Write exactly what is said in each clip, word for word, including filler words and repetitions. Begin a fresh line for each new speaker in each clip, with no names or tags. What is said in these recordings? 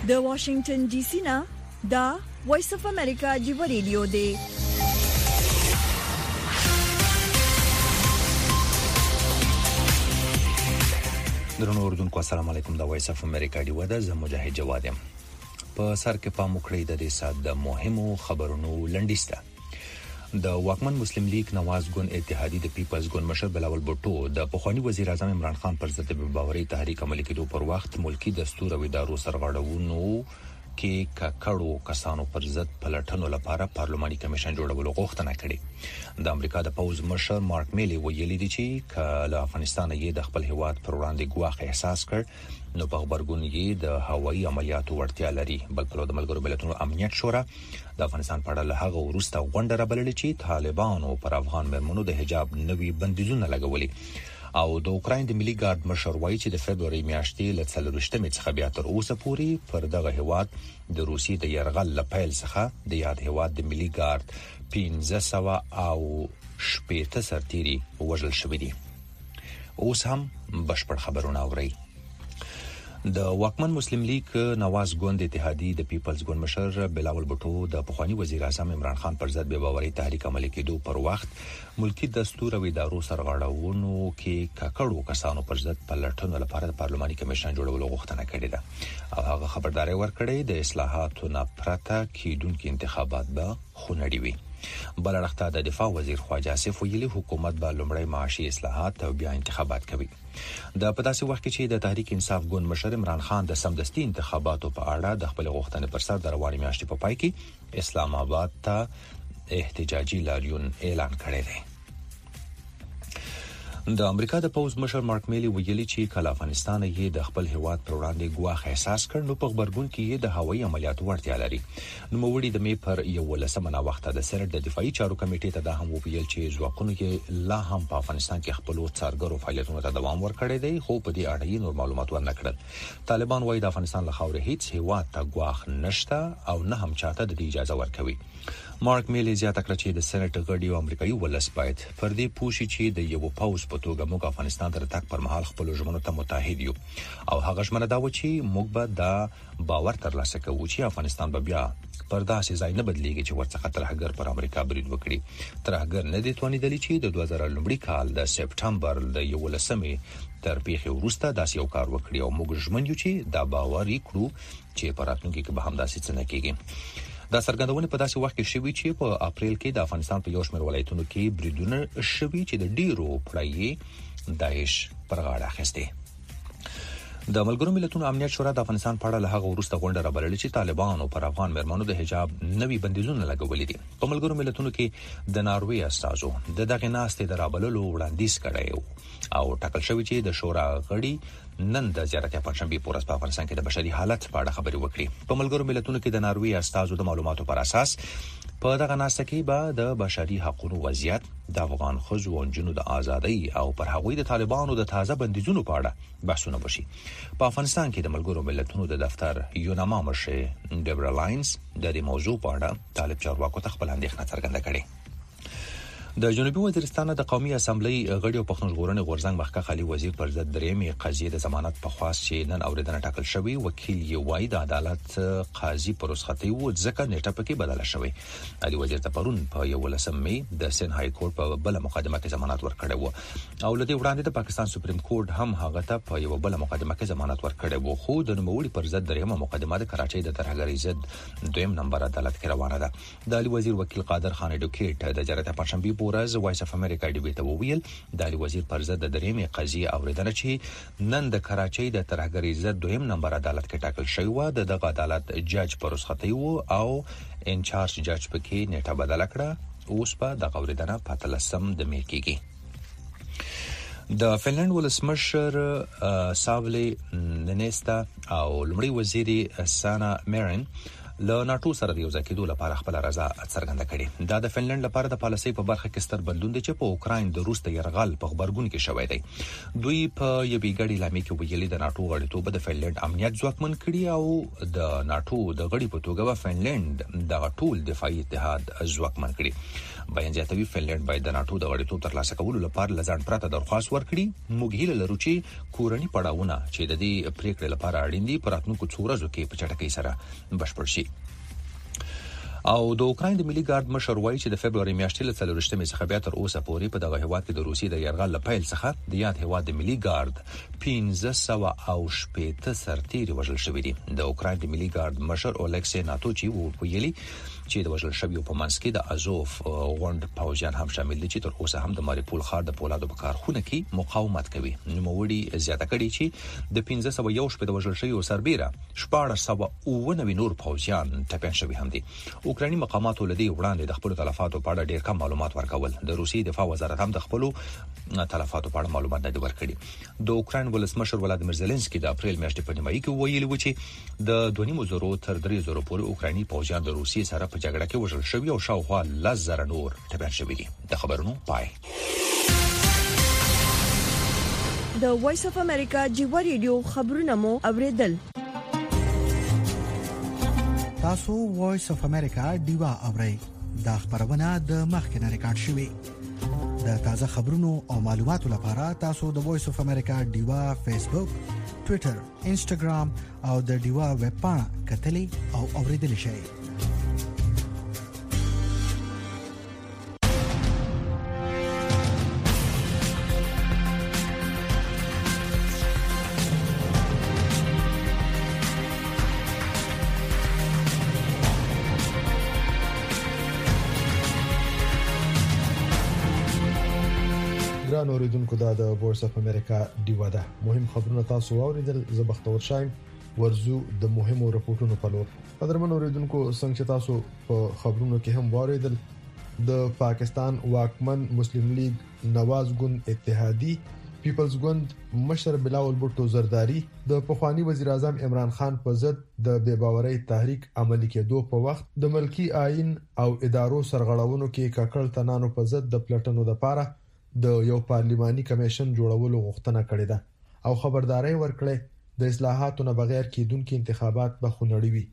د واشنگټن ډي سي نه دا وایس اف امریکا جوړ ریډیو دی.
درنو اردوونکو السلام علیکم. دا وایس اف امریکا دی ودا زه مجاهد جواد یم. په سر کې پام وکړئ د دې سات د مهمو خبرونو لنډیسته. د واکمن مسلم لیگ نواز ګوند اتحادیه د پیپلز ګوند مشر بلاول بوټو د پخوانی وزیر اعظم عمران خان پر ضد د باوري تحریک عملي کېدو پر وخت ملکی دستور او ادارو سرغړونو کې ککړو کسانو پر ضد پلټنو لپاره پارلماني کمیشن جوړولو غوښتنه کړې. د امریکا د پوز مشر مارک میلی ویلي دی چې کله افغانستان یې د خپل هیواد پر وړاندې ګواښ احساس کړ نو په خبرګون یې د هوایي عملیاتو ورتیا لري. بل په د ملګرو ملتونو امنیت شورا د افغانستان په اړه له هغه وروسته غونډه رابللې چې طالبانو پر افغان مېرمنو د حجاب نوي بندیزونه لګولي او د اوکراین د ملي ګارد مشر وایي چې د فبرवरी میاشتې له څلورشتمې څخه بیا تر اوسه پورې پر دغه هیواد د روسي د يرغل لپیل څخه د یاد هیواد د ملي ګارد پنځه سوه او شپږ سرتيري وژل شوي دي. اوس هم بشپړ خبرونه اورئ. د واکمن مسلم لیگ نواز ګوند اتحادیه د پیپلز ګوند مشر بلاول بوټو د پخوانی وزیر اعظم عمران خان پر ضد بې باوري تحریک عملي کېدو پر وخت ملکی دستور او ادارو سرغړونو کې ککړو کسانو پر ضد پلټنو لپاره د پارلماني کمیشن جوړولو غوښتنه کړې ده او هغه خبرداري ورکړې د اصلاحاتو نه پرته کېدونکو انتخابات به خونړي وي. بل اړخته د دفاع وزیر خواجه آصف ویلي حکومت به لومړی معاشي اصلاحات او بیا انتخابات کوي. د په داسې وخت کې چې د تحریک انصاف ګوند مشر عمران خان د سمدستي انتخاباتو په اړه د خپل غوښتنې پر سر د روانې میاشتې په پای کې اسلام آباد ته احتجاجي لاریون اعلان کړی دی. د امریکا د پوز مشر مارک میلی ویلي چې کله افغانستان یې د خپل هیواد پر وړاندې ګواښ احساس کړ نو په خبرګون کې یې د هوایي عملیاتو ورتیا لري. نو موړي د مې پر یولسمه وخت د سېنات د دفاعي چارو کمیټې ته دا هم ویل چې ځواکونه کې لا هم په افغانستان کې خپل څارګرو فعالیتونو ته دوام ورکړی دی خو په دې اړه یې نور معلومات ورنکړل. طالبان وايي د افغانستان له خاورې هیڅ هیواد ته ګواښ نشته او نه هم چاته د اجازه ورکوي. مارک میلی زیاته کړه چې د سېنات غړي او امریکایي ولس باید پر دې پوښي چې د یو پاوز په توګه موږ افغانستان ته تک پر مهال خپل ژمنو ته متحد یو او هغه ژمنه دا و چې موږ به دا باور ترلاسه کوو چې افغانستان به بیا پر داسې ځای نه بدلیږي چې ورڅخه ترهګر پر امریکا برید وکړي. ترهګر نه دي توانیدلی چې د دوه زره لومړي کال د سپټمبر د یولسمې تر پیښې وروسته داسې یو کار وکړي او موږ ژمن یو چې دا باور وکړو چې په راتلونکي کې به هم داسې څه نه کیږي. دا څرګندونه په داسې وخت کې شوې چې په اپریل کې د افغانستان په یو شمېر ولایتونو کې بریدونه شوي چې د ډیرو پړایي داعش پر غاړه اخیسته. د ملګرو ملتونو امنیت شورا د افغانستان په اړه له هغه وروسته غونډه رابللې چې طالبانو پر افغان مېرمنو د حجاب نوي بندیزونه لګولي دي. په ملګرو ملتونو کې د ناروې استازو د دغه ناستې د رابللو وړاندیز کړی او ټاکل شوی چې د شورا غړي نن د زیارت پنځشنبه پورس په افغانستان کې د بشري حالت په اړه خبرې وکړي. په ملګرو ملتونو کې د ناروې استازو د معلوماتو پر اساس په دغه ناسته کې به د بشري حقوقو وضعیت د افغان ښځو او نجونو د ازادۍ او پر هغوی د طالبانو د تازه بندیزونو په اړه بحثونه وشي. په افغانستان کې د ملګرو ملتونو د دفتر یوناما مشر ډیبرا لاینز د دې موضوع په اړه طالب چارواکو ته خپل اندېښنه څرګنده کړې. د جنوبي وزیرستان د قومي اسمبلی غړي او پښتون ژغورنې غورځنګ مخکښ علي وزیر پر ضد درېمې قضیې د ضمانت په خواست چې نن اوریدنه ټاکل شوی وکیل یې وایي د عدالت قاضي پر رخصتۍ و ځکه نیټه پکې بدله شوې. علي وزیر ته پرون په یولسم مې د سن های کورټ په بل مقدمه کې ضمانت ورکړی و او لدې وړاندې د پاکستان سپریم کورټ هم هغه ته په یو بل مقدمه کې ضمانت ورکړی و خو د نوموړي پر ضد درېمه مقدمه د کراچۍ د ترهګرۍ ضد دویم نمبر عدالت کې روانه ده. د علي وزیر وکیل قادر خان اډوکیټ د جرأت پنځشنبه پورز وایس اف امریکا ډي بي ته وویل د علي وزیر پر ضد د درېمې قضیې اوریدنه چې نن د کراچۍ د ترهګرۍ ضد دویم نمبر عدالت کې ټاکل شوی و د دغه عدالت جج پر رخصتۍ و او انچارج جج پکې نیټه بدله کړه. اوس په دغه اوریدنه په اتلسم د مې کېږي. د فنلند ولسمشر ساولي ننستا او لومړی وزیر سانا میرن له ناتو سره د یو ځای کېدو لپاره خپل رضا څرګنده کړې. دا د فنلند لپاره د پالیسۍ په برخه کې ستر بدلون دی چې په اوکراین د روس د یرغل په خبرګون کې شوی دی. دوی په یوې ګډې اعلامیه کې ویلي د ناتو غړیتوب د فنلند امنیت ځواکمن کړي او د ناتو د غړي په توګه فنلند د ټول دفاعي اتحاد ځواکمن کړي. بیان زیاتوي فنلند باید د ناتو د غړیتوب ترلاسه کولو لپاره لزان پرته درخواست ورکړي. موږ هیله لرو چې کورنی پړاوونه چې د دې پریکړې لپاره اړین دي په راتلونکو څو ورځو کې په چټکۍ سره بشپړ شي. او د اوکراین د ملي ګارد مشر وایي چې د فبراير میاشتې له څلورشتمې څخه بیا تر اوسه پورې په دغه هیواد کې د روسي د یرغل لپاره څخه د یاد هیواد د ملي ګارد پنځه سوه او شپږ سرتیري وژل شوي دي. د اوکراین د ملي ګارد مشر اولکسي ناتوچي ویلي چې د وژل شویو په منځ کې د ازوف غونډ پوځیان هم شامل دي چې تر اوسه هم د ماریپول ښار د پولادو په کارخونه کې مقاومت کوي. نوموړي زیاته کړې چې د پنځه سوه یو شپږ د وژل شویو سربیره شپاړس سوه اووه نوي نور پوځیان ټپیان شوي هم دي. اوکرایني مقاماتو لدی وړاندې د خپل تلفاتو په اړه ډېر کم معلومات ورکول. د روسي دفاع وزارت هم د خپل تلفاتو په اړه معلومات نه ورکړي. د اوکراین ولسمشر ولادیمیر زيلنسکي د اپریل میاشتې په نیمایي کې ویلي و چې د دوه نیم زرو تر درې زرو پورې اوکرایني پوځیان د روسي سره په جګړه کې وژل شوي او شاوخوا لس زره نور ټپیان شوي دي. د خبرونو پای.
د وایس اف امریکا جیوا ریډیو خبرونه مو اوریدل.
تاسو وایس اف امریکا دیوا اورئ. دا خبرونه د مخکنه ریکارډ شوې. د تازه خبرونو او معلوماتو لپاره تاسو د وایس اف امریکا دیوا فیسبوک، ټوئیټر، انسټاګرام او د دیوا ویب پاڼه کتلې او اوریدل شئ.
اوریدونکو دا د وایس اف امریکا دیوا ده. مهم خبرونه تاسو اوریدل. زه بختور شایم ورزو د مهمو رپورټونو په لور. قدرمن اوریدونکو څنګه چې تاسو په خبرونو کې هم اوریدل د پاکستان واکمن مسلم لیگ نواز ګوند اتحادی پیپلز ګوند مشر بلاول بوټو زرداری د پخوانی وزیر اعظم عمران خان په ضد د بے باورۍ تحریک عملی کېدو په وخت د ملکی آئین او ادارو سرغړونو کې ککړ تنانو په ضد د پلټنو لپاره د یو پارلیماني کمیشن جوړولو غوښتنه کړې ده او خبرداري ورکړې د اصلاحاتو نه بغیر کېدونکو انتخابات به خونړي وي.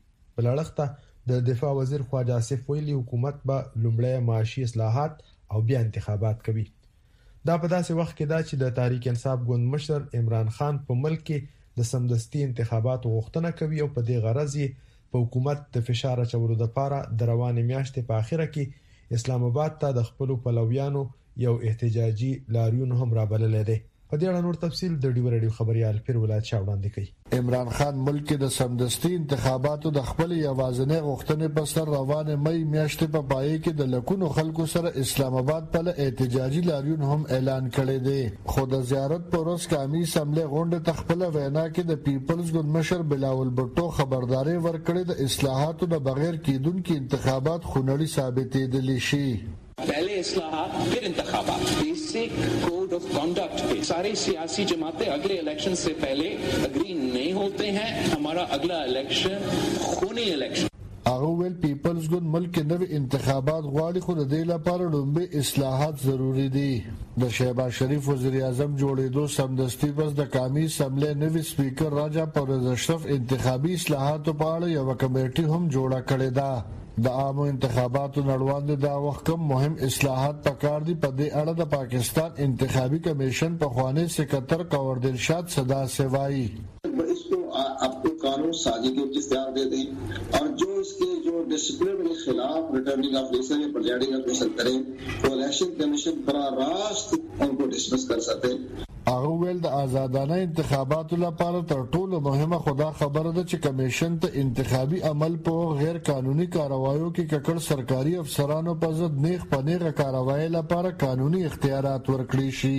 بلړښت د دفاع وزیر خواجه آصف ویلي حکومت به لومړی معاشي اصلاحات او بیا انتخابات کوي. دا په داسې وخت کې دا چې د تحریک انصاف ګوند مشر عمران خان په ملک کې د سمدستي انتخاباتو غوښتنه کوي او په دې غرض یې په حکومت د فشار اچولو لپاره د روانې میاشتې په اخره کې اسلام آباد ته د خپل پلویانو یو احتجاجي لاریون هم رابلل دي. په دې اړه نور تفصیل د ډیو ریډیو خبريال پیر ولایت شاه وړاندې کوي.
عمران خان ملک د سمدستي انتخاباتو د خپل یوازنې غوښتنې په سر روانه مې میاشتې په پای کې د لکونو خلکو سره اسلام آباد په احتجاجي لاریون هم اعلان کړی دی. خو د زیارت پر ورځ قومي اسمبلی غونډه تخپل وینا کې د پیپلز ګوند مشر بلاول بوټو خبرداري ورکړې د اصلاحاتو د بغیر کېدونکو انتخابات خونړي ثابتېدل شي.
पहले इस्लाहात फिर इंतखाबात, बेसिक कोड ऑफ कंडक्ट पे सारी सियासी जमातें अगले इलेक्शन से पहले अग्री नहीं होते हैं. हमारा अगला इलेक्शन खूनी इलेक्शन.
هغه ویل پیپلز ګوند ملک نوې انتخابات غواړي خو د دې لپاره لومړی اصلاحات ضروری دي. د شهباز شریف وزیر اعظم جوړېدو سمدستي پس د قومي اسمبلی نوې سپیکر راجا پرویز اشرف انتخابي اصلاحاتو په اړه یو کمیټه هم جوړه کړې ده. د عامو انتخاباتو نړوند دا وخت کوم مهم اصلاحات پکار دي. په دې اړه د پاکستان انتخابي کمیشن په خوانی سکرټر کور دلشاد صدا سوای
इसको आपको कानून साजी के इख्तियार दे दें और जो इसके जो डिसिप्लिन के खिलाफ रिटर्निंग ऑफिसर या प्रिजाइडिंग ऑफिसर करें तो इलेक्शन कमीशन बराह रास्त उनको डिसमिस कर सकते हैं.
هغه ویل د آزادانه انتخاباتو لپاره تر ټولو مهمه خدا خبره ده چې کمیشن ته انتخابي عمل په غیر قانوني کاروایو کې ککړ سرکاري افسرانو په ضد نیغ په نیغه کاروایی لپاره قانوني اختیارات ورکړي شي.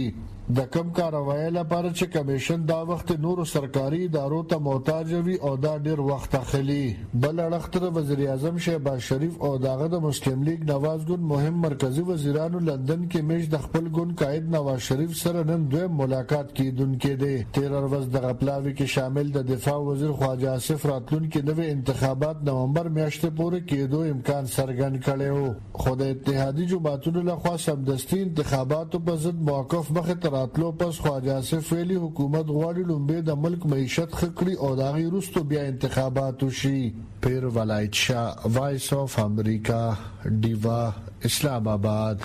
د کم کاروایی لپاره چې کمیشن دا وخت نورو سرکاري ادارو ته محتاج وي او دا ډیر وخت اخلي. بل اړخ وزیر اعظم شهباز شریف او داغه د مسلم لیگ نواز ګوند مهم مرکزی وزیرانو لندن کې میش د خپل ګوند قائد نواز شریف سره نن دوه ملاقات کیدونکې دي. تیرر ورځ د غپلاوي کې شامل د دفاع وزیر خواجه آصف راتلونکي نوې انتخابات نومبر میاشتې پورې کېدو امکان څرګند کړی و. خو د اتحادی جماعتونو لخوا سمدستي انتخاباتو په ضد موقف مخ ته راتلو پس خواجه آصف ویلي حکومت غواړي لومبه د ملک معیشت خکړي او دا غي وروسته بیا انتخابات وشي. پیر ولایت شاه، وایس اف امریکا، دیوا، اسلام آباد.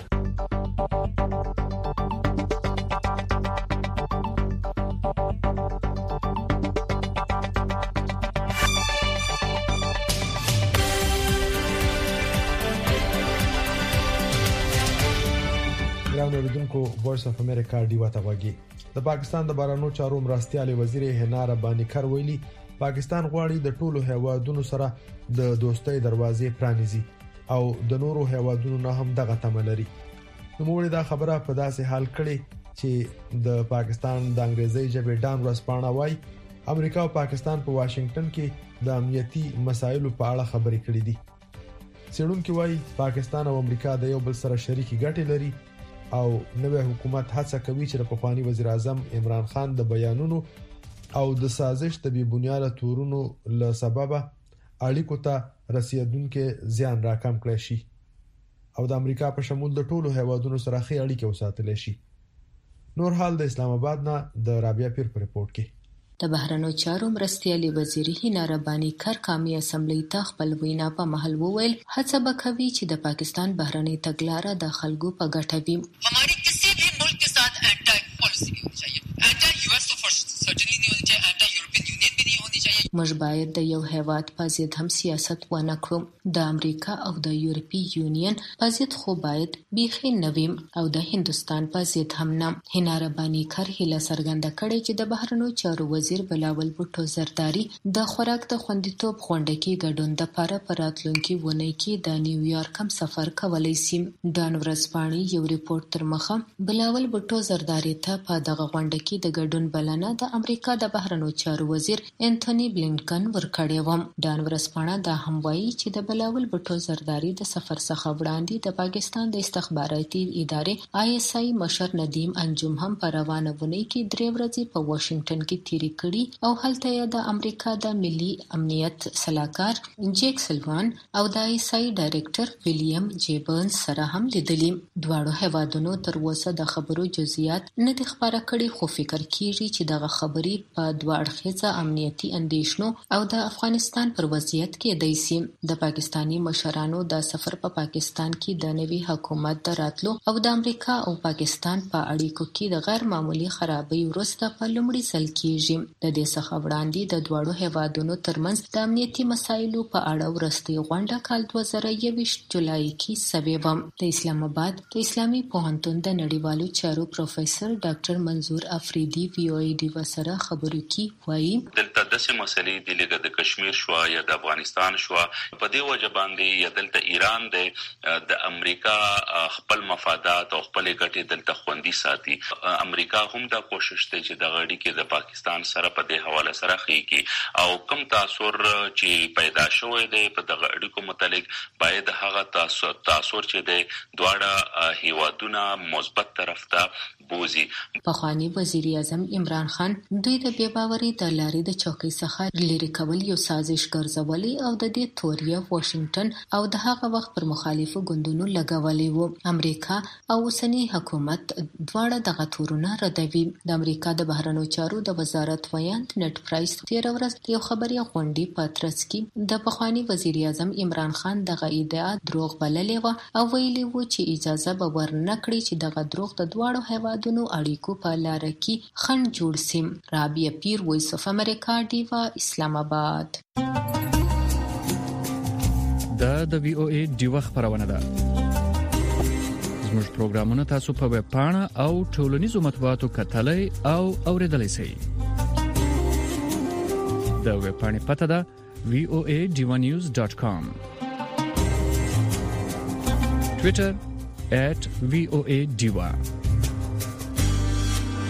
اوریدونکو وایس اف امریکا دیوا ته وګي. د پاکستان د بهرنیو چارو مرستيالي وزیر هنا رباني کر ویلي پاکستان غواړي د ټولو هیوادونو سره د دوستۍ دروازې پرانیزي او د نورو هیوادونو نه هم دغه تمه لري. نو موږ دا خبره په داسې حال کړي چې د پاکستان د انګریزي ژبې ډان ورسپانه وای امریکا او پاکستان په واشنگټن کې د امنیتي مسایلو په اړه خبرې کړې دي. څېړونکو وایي پاکستان او امریکا د یو بل سره شریکي ګټې لري او نوې حکومت هڅه کوي چې د پخوانی وزیر اعظم عمران خان د بیانونو او د سازش د بی بنیاده تورونو له سببه اړیکو ته رسیدونکو زیان راکم کړی شي او د امریکا په شمول د ټولو هیوادونو سره ښې اړیکې وساتل شي. نور حال د اسلام آباد نه د رابعه پیر په رپورت کې.
د بهرنیو چارو مرستيالي وزیر هنا رباني کر قومي اسمبلی ته خپل وینا په محل وویل هڅه وکوي چې د پاکستان بهرنی تګلارې د خلکو په ګټه وي.
हमारी किसी भी मुल्क के साथ एंटी पॉलिसी नहीं होनी चाहिए. एंटी यूएस तो सर्टेनली नहीं होनी चाहिए. एंटी यूरोपियन यूनियन भी नहीं होनी चाहिए.
موږ باید د یو هیواد په ضد هم سیاست ونه کړو. د امریکا او د یورپی یونین په ضد خو باید بیخي نویم او د هندستان په ضد هم نه. هنا رباني کر هله سرګنده کړي چې د بهرنیو چارو وزیر بلاول بوټو زرداری د خوراک د خوندیتوب غونډه کې ګډون د لپاره په راتلونکي ونه کې د نیویارک هم سفر کولای شي. ډان ورسپاني یو ریپورت تر مخه بلاول بوټو زرداری ته په دغه غونډه کې د ګډون بلنه د امریکا د بهرنیو چارو وزیر انټونی بلینکن ورکړی و. ډان ورسپانه دا هم وایي چې د بلاول بوټو زرداری د سفر څخه وړاندې د پاکستان د استخباراتي ادارې آی اس آی مشر ندیم انجم هم په روانه ونه کې درې ورځې په واشنگټن کې تیری کړي او هلته یې د امریکا د ملي امنیت سلاکار جیک سلوان او د آی اس آی ډایرکټر ویلیام جیبرنز سره هم لیدلي. دواړو هیوادونو تر اوسه د خبرو جزئیات نه دي خبره کړي خو فکر کیږي چې دغه خبرې په دوه اړخیزه امنیتي اندیشنو او د افغانستان پر وضعیت کې دی سي. د پاکستاني مشرانو د سفر په پا پاکستان کې د نوي حکومت د راتلو او د امریکا او پاکستان په اړیکو کې د غیر معمولی خرابۍ وروسته په لومړي ځل کېږي. د دې څخه وړاندې د دواړو هیوادونو ترمنځ د امنیتي مسایلو په اړه وروستۍ غونډه کال دوه زره یوویشت جولای کې شوې وه. د اسلام آباد د اسلامي پوهنتون د نړیوالو چارو پروفیسور ډاکټر منظور افریدي وی او ای ډي وسره خبرو کې وایي
دلته داسې مسلې دي لکه د کشمیر شو یا د افغانستان شو په دې وجه باندې یا دلته ایران دی د امریکا خپل مفادات او خپل ګټې دلته خوندي ساتي. امریکا هم دا کوشش کوي چې د غړي کې د پاکستان سره په دې حواله سره خېږي او کم تاثر چې پیدا شوی دی په دغه اړیکو متعلق باید هغه تاثر تاثر چې دی دواړه هیوادونه مثبت طرف ته بوزي.
پخوانی وزیر اعظم عمران خان دوی د بې باورۍ د لارې د چوکۍ څخه لرې کول یو سازش ګرځولي او د دې توریه واشنگټن او د هغه وخت پر مخالفو ګوندونو لګولي وو. امریکا او اوسنی حکومت دواړه دغه تورونه ردوي. د امریکا د بهرنیو چارو د وزارت ویاند نت پرایس تیر ورځ یو خبري غونډې په ترڅ کې د پخوانی وزیر اعظم عمران خان دغه ادعا دروغ بللې و او ویلي وو چې اجازه به ورنکړي چې دغه دروغ د دواړو هیوادونو اړیکو په لار کې خنډ جوړ شي. رابعه پیر، وایس اف امریکا، دیوا، اسلام آباد.
دا د وی او ای دیوا خبرونه ده. زموږ پروګرامونه تاسو په ویب پاڼه او ټولنیزو مطبوعاتو کتلای او اوریدلای شئ. د ویب پاڼې پته ده وی او ای دیوا نیوز ډاٹ کام. ټوئیټر ایٹ وی او ای دیوا.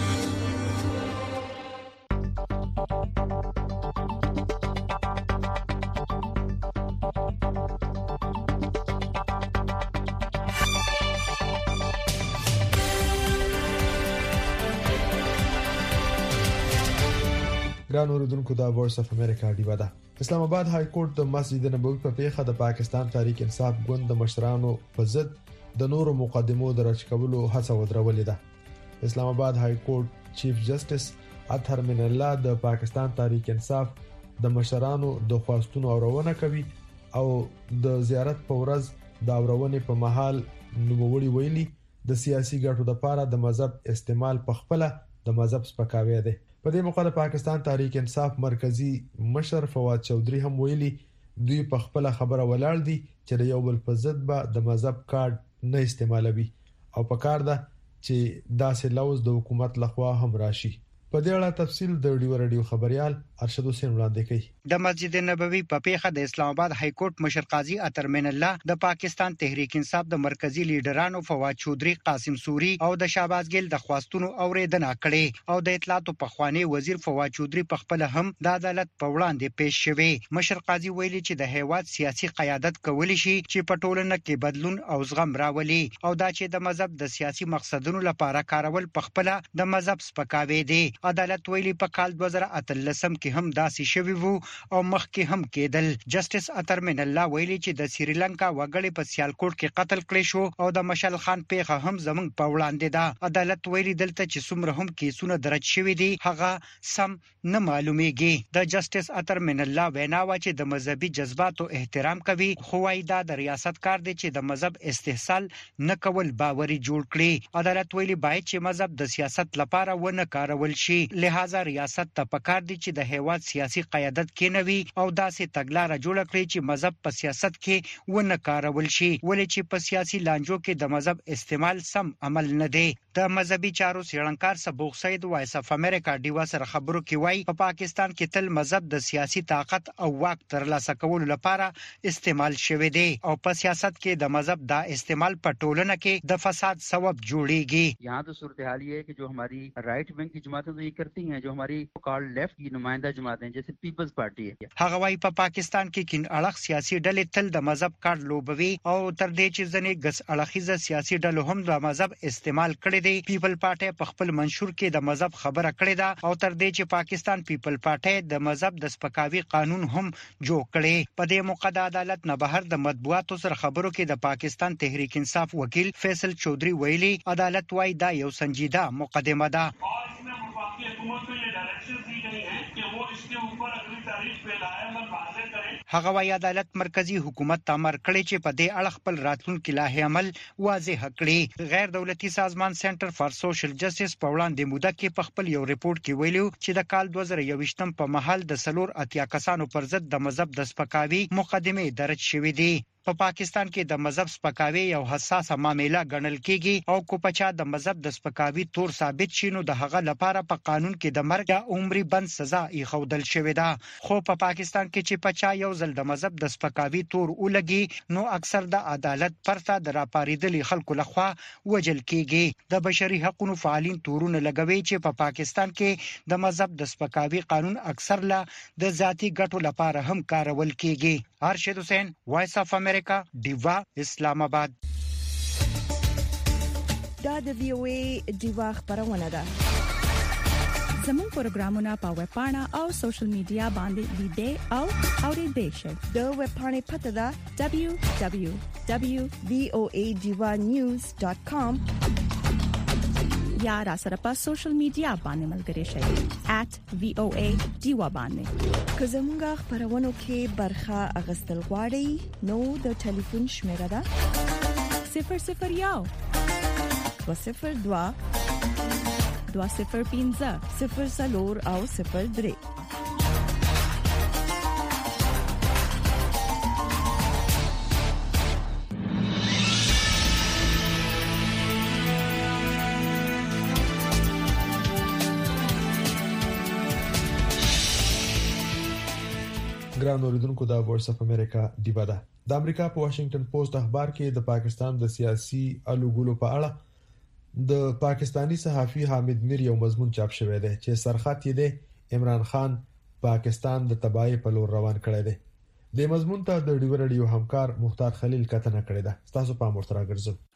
ګران اوریدونکو دا وایس اف امریکا دی ودا اسلام آباد های کورټ د مسجد نبوي په پیښه د پاکستان تحریک انصاف ګوند د مشرانو په ضد د نورو مقدمو درج کولو هڅه ودرولې ده. اسلام آباد های کورټ چیف جسټس اطهر من الله د پاکستان تحریک انصاف د مشرانو د خواستونو اورونه کوي او د زیارت په ورځ د اورونې په محل نوموړي ویلي د سیاسي ګټو لپاره د مذهب استعمال په خپل د مذهب سپکاوی دی. په دې موقع د پاکستان تحریک انصاف مرکزی مشر فواد چودھری هم ویلي دوی په خپل خبره ولاړ دي چې د یو بل په ضد به د مذهب کارت نه استعمالوي او په کار ده چې داسې لوز د حکومت لخوا هم راشي. په دې اړه تفصیل د ډیو رادیو خبريال ارشد حسین وړاندې کوي.
د مسجد نبوي په پیښه د اسلام آباد های کورټ مشر قاضي اطهر من الله د پاکستان تحریک انصاف د مرکزی لیډرانو فواد چودھری، قاسم سوري او د شهباز ګل د خواستونو اوریدنه کړې او د اطلاعات په خواني وزیر فواد چودھری په خپل هم د عدالت په وړاندې پیښ شوی. مشر قاضي ویلي چې د هیواد سیاسي قیادت کولی شي چې په ټولنه کې بدلون او زغم راولي او دا چې د مذهب د سیاسي مقصدونو لپاره کارول په خپل د مذهب سپکاوی دی. عدالت ویلي په کال دوه زره اتلسم کې هم داسې شوی وو او مخکې هم کېدل. جسټس اطهر من الله ویلي چې د سریلانکا وګړي په سیالکوټ کې قتل کړي شو او د مشال خان پیښه هم زمونږ په وړاندې ده. عدالت ویلي دلته چې څومره هم کیسونه درج شوی دي هغه سم نه معلومیږي. د جسټس اطهر من الله وینا و چې د مذهبي جذباتو احترام کوي خو وايي دا د ریاست کار دی چې د مذهب استحصال نه کول باوري جوړ کړي. عدالت ویلي باید چې مذهب د سیاست لپاره ونه کارول شي. لہذا ریاست ته پکار دي چې د هیواد سیاسي قیادت کې نوي او داسې تګلارې جوړ کړي چې مذهب په سیاست کې ونه کارول شي ولې چې په سیاسي لانجو کې د مذهب استعمال سم عمل نه دی. د مذهبي چارو سیړنکار سبوغ سید وایس اف امریکا ډیوا سره خبرو کې وایي په پاکستان کې تل مذهب د سیاسي طاقت او واک ترلاسه کولو لپاره استعمال شوی دی او په سیاست کې د مذهب دا استعمال په ټولنه کې د فساد سبب جوړیږي.
یہاں تو صورتحال یہ ہے کہ جو ہماری رائٹ ونگ کی جماعتیں تو یہ کرتی ہیں جو ہماری کال لیفٹ کی نمائندہ جماعتیں جیسے پیپلز پارٹی ہے.
هغه وايي په پاکستان کې کین اړخ سیاسي ډلې تل د مذهب کارت لوبوي او تر دې چې ځنې ګس اړخیزه سیاسي ډلې هم د مذهب استعمال کړي دي. پیپل پارټي په خپل منشور کې د مذهب خبره کړې ده او تر دې چې پاکستان پیپل پارټي د مذهب د سپکاوي قانون هم جوړ کړي. په دې موقع د عدالت نه بهر د مطبوعاتو سره خبرو کې د پاکستان تحریک انصاف وکیل فیصل چودھری ویلي عدالت وايي دا یو سنجیده مقدمه ده. هغه وايي عدالت مرکزی حکومت ته امر کړی چې په دې اړه خپل راتلونکي لایحه عمل واضح کړي. غیر دولتي سازمان سنټر فار سوشل جسټس په وړاندې موده کې په خپل یو ریپورت کې ویلو چې د کال دوه زره یوویشتم په مهال د سلور اتیا کسانو پر ضد د مذهب د سپکاوي مقدمه درج شوې دي. په پاکستان کې د مذهب سپکاوي یو حساسه معاملې ګڼل کیږي او کو پچا د مذهب د سپکاوي تور ثابت شینو د هغه لپاره په قانون کې د مرګ یا عمري بند سزا یې خودل شوې ده. خو په پاکستان کې چې پچا یو ځل د مذهب د سپکاوي تور ولګي نو اکثر د عدالت پرته د راپاریدلي خلکو لخوا وجل کیږي. د بشري حقوقو فعالین تورونه لګوي چې په پاکستان کې د مذهب د سپکاوي قانون اکثر لا د ذاتی ګټو لپاره هم کارول کیږي. ارشد حسین وایس اف امریکا ډیوا اسلام آباد.
دا د وی او ای ډیوا خبرونه ده.
زموږ پروګرامونه په ویب پاڼه او سوشل میډیا باندې لیدئ او اوریدئ شئ.
د ویب پاڼې پته ده دبليو دبليو دبليو ډاٹ وی او ای ډیوا نیوز ډاٹ کام
یا را سره په سوشل میډیا باندې ملګري شئ ایٹ وی او ای ډیوا باندې.
که زموږ خبرونو کې برخه اغستل غواړئ نو د ټلیفون شمیره ده
صفر صفر یو
دو صفر دو
دو صفر پنځه
صفر څلور او صفر درې.
ګران اوریدونکو دا وایس اف امریکا دی ودا. د امریکا په واشنگټن پوسټ اخبار کې د پاکستان د سیاسي الوګلو په اړه د پاکستانی صحافي حامد میر یو مضمون چاپ شوی دی چې سرخط یې دی عمران خان پاکستان د تباہی په لور روان کړی دی. د مضمون ته د ډیو رادیو همکار مختار خلیل کتنه کړی ده. تاسو په امر تر راګرځو.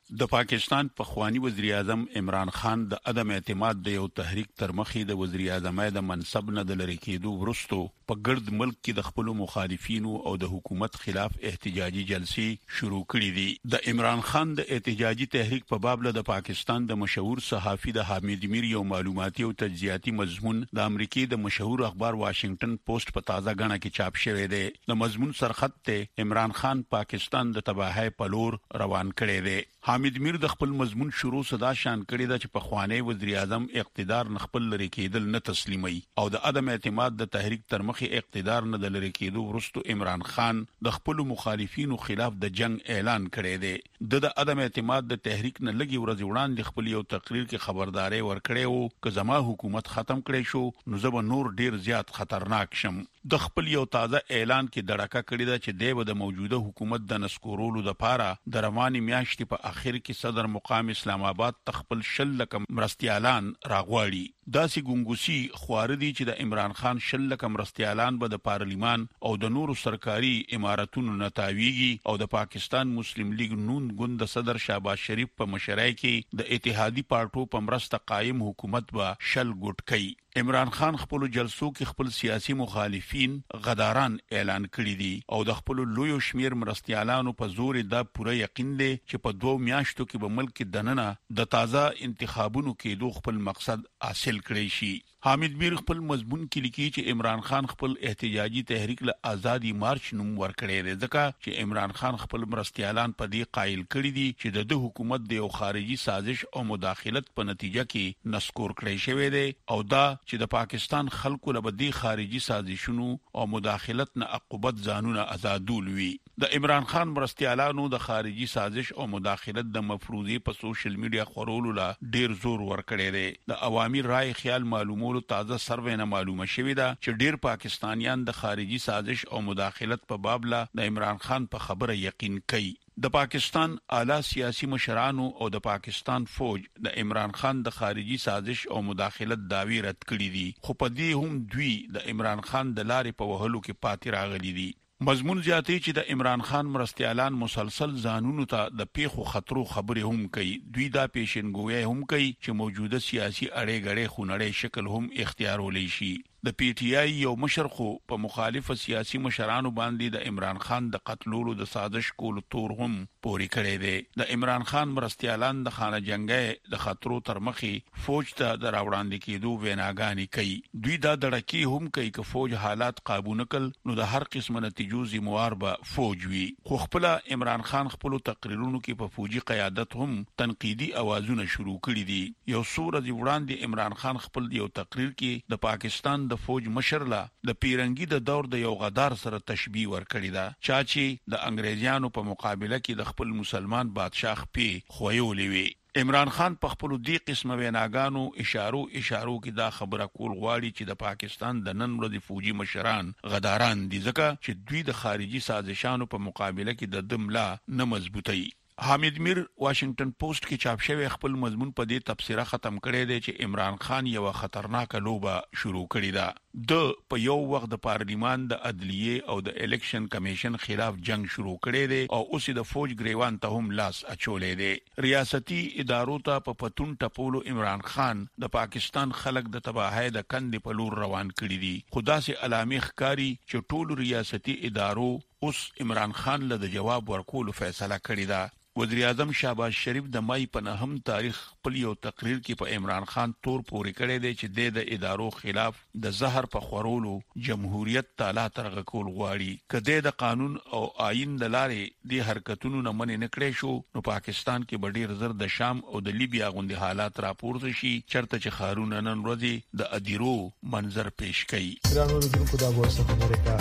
د پاکستان پخوانی وزیر اعظم عمران خان د عدم اعتماد د یو تحریک تر مخې د وزیر اعظم د منصب نه د لری کېدو وروسته په ګرد ملک کې د خپل مخالفینو او د حکومت خلاف احتجاجي جلسې شروع کړې دي. د عمران خان د احتجاجي تحریک په باب له د پاکستان د مشهور صحافي د حامد میر یو معلوماتي او تجزیاتي مضمون د امریکای د مشهور اخبار واشنگټن پوسټ په تازه غاڼه کې چاپ شوی دی. د مضمون سرخط ته عمران خان پاکستان د تباہی په لور روان کړی دی. حامد میر د خپل مضمون شروع صدا شان کړی دا چې په خوانی وزیر اعظم اقتدار نخپل لري کېدل نه تسلیمي او د عدم اعتماد د تحریک تر مخې اقتدار نه د لري کېدو ورستو عمران خان د خپل مخالفینو خلاف د جنگ اعلان کړی دی. د د عدم اعتماد د تحریک نه لګي ورځ وړاندې خپل یو تقریر کې خبرداري ورکړی وو چې زما حکومت ختم کړی شو نو زه به نور ډیر زیات خطرناک شم. د خپل یو تازه اعلان کې دړکه کړی دا چې دیو د موجوده حکومت د نسکورولو د پاره د رواني میاشتې په اخر کې صدر مقام اسلام آباد تخپل شل لکه مرستيالان راغواړي. داسې ګونګوسی خواردي چې د عمران خان شل لکه مرستيالان به د پارلیمان او د نورو سرکاري اماراتونو نتاویږي او د پاکستان مسلم لیگ نون ګوند صدر شهباز شریف په مشرۍ کې د اتحادی پارټو په مرسته قائم حکومت به شل ګټ کوي. عمران خان خپل جلسو کې خپل سیاسي مخالفین غداران اعلان کړی دي او د خپل لوی شمیر مرستيالانو په زور دا پوره یقین دی چې په دوه میاشتو کې به ملک دننه د تازه انتخابونو کې دوه خپل مقصد حاصل کړی شي. حامد میر خپل مضمون کې لیکي چې عمران خان خپل احتجاجي تحریک له آزادی مارچ نوم ورکړی دی ځکه چې عمران خان خپل مرستيالان په دې قائل کړی دي چې د حکومت د یو خارجي سازش او مداخلت په نتیجه کې نسکور کړی شوی دی او دا چې د پاکستان خلکو له بدی خارجي سازشونو او مداخلت نه عقوبت ځانونه آزادول وی. د عمران خان مرستيالانو د خارجي سازش او مداخلت د مفروضي په سوشل میډیا خورولو لا ډیر زور ورکړی دی. د عوامي رائے خیال معلومولو تازه سروې نه معلومه شوې ده چې ډیر پاکستانیان د خارجي سازش او مداخلت په باب لا د عمران خان په خبره یقین کوي. د پاکستان اعلی سیاسي مشرانو او د پاکستان فوج د عمران خان د خارجي سازش او مداخلت داوی رد کړی دي خو په دې هم دوی د عمران خان د لارې په وهلو کې پاتې راغلي دي. مضمون زیاتی چې د عمران خان مرستيالان مسلسل ځانونو ته د پیخو خطرو خبرې هم کوي. دوی دا پیشنګوي هم کوي چې موجوده سیاسي اړې غړې خونړې شکل هم اختیارولې شي. د پی ټی آی یو مشر خو په مخالف سیاسي مشرانو باندې د عمران خان د قتلولو د سازش کولو تور هم پوري کړی دی. د عمران خان مرستيالان د خانه جنگي د خطرو تر مخې فوج ته د راوړاندې کېدو ویناګانی کوي. دوی دا دړکی هم کوي چې فوج حالات قابو نکل نو د هر قسم نتیجو ذمہوار به فوج وي. خو خپل عمران خان خپل تقریرونو کې په فوجي قیادت هم تنقیدي اوازونه شروع کړي دي. یو سورج وړاندې عمران خان خپل یو تقریر کې د پاکستان د فوج مشرلا د پیرنګي د دور د یو غدار سره تشبیه ورکړی دا چا چې د انګريزانو په مقابله کې د خپل مسلمان بادشاہ خپې خویولې وي. عمران خان په خپل دی قسمه ویناګانو اشارو اشارو کې دا خبره کول غواړي چې د پاکستان د نن ورځې فوجي مشران غداران دي ځکه چې دوی د خارجي سازشانو په مقابله کې د دملا نه مضبوطي. حامد میر واشنگټن پوسټ کې چاپ شوی خپل مضمون په دې تبصره ختم کړی دی چې عمران خان یو خطرناک لوبه شروع کړې ده. د په یو وخت د پارلیمان د عدلیه او د الیکشن کمیشن خلاف جنگ شروع کړی دی او اوس د فوج گریوان ته هم لاس اچولې دی. ریاستي ادارو ته په پتون ټپولو عمران خان د پاکستان خلک د تباہی د کندې په لور روان کړي دي. خدا سي علامه ښکاری چې ټول ریاستي ادارو اوس عمران خان له د جواب ورکولو فیصله کړې ده. وزیر اعظم شهباز شریف د مای په نهم تاریخ په یو تقریر کې په عمران خان تور پورې کړی دی چې د ادارو خلاف د زهر په خورولو جمهوریت تعالی ترغه کول غواړي. کله د قانون او آئین د لارې د حرکتونو نه منې نکړې شو نو پاکستان کې ډېر زر د شام او د لیبیا غوندي حالات راپورته شي چرته چې خارونه نن ورځې د ادیرو منظر پیش کړي.
ګرانو دونکو دا وایس اف امریکا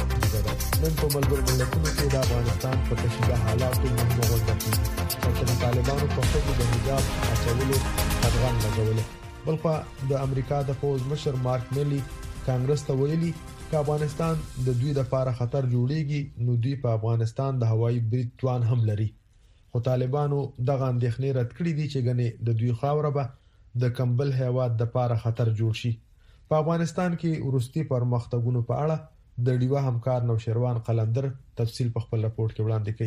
نن په ملګرو ملتونو کې د افغانستان په کشیده حالاتو مهمه غونډه چې طالبانو په خپل د حجاب اچولو افغان لګولې. بلخوا د امریکا د فوج مشر مارک میلی کانګرس ته ویلي چې افغانستان د دوی لپاره خطر جوړیږي نو دوی په افغانستان د هوایي برید توان هم لري. خو طالبانو دغه اندېښنې رد کړې دي چې ګنې د دوی خاوره به د کمبل هیواد د لپاره خطر جوړ شي. په افغانستان کې ورستي پرمختګونو په اړه د ډیوا همکار نو شروان قلندر تفصیل په خپل راپورټ کې وړاندې کړي.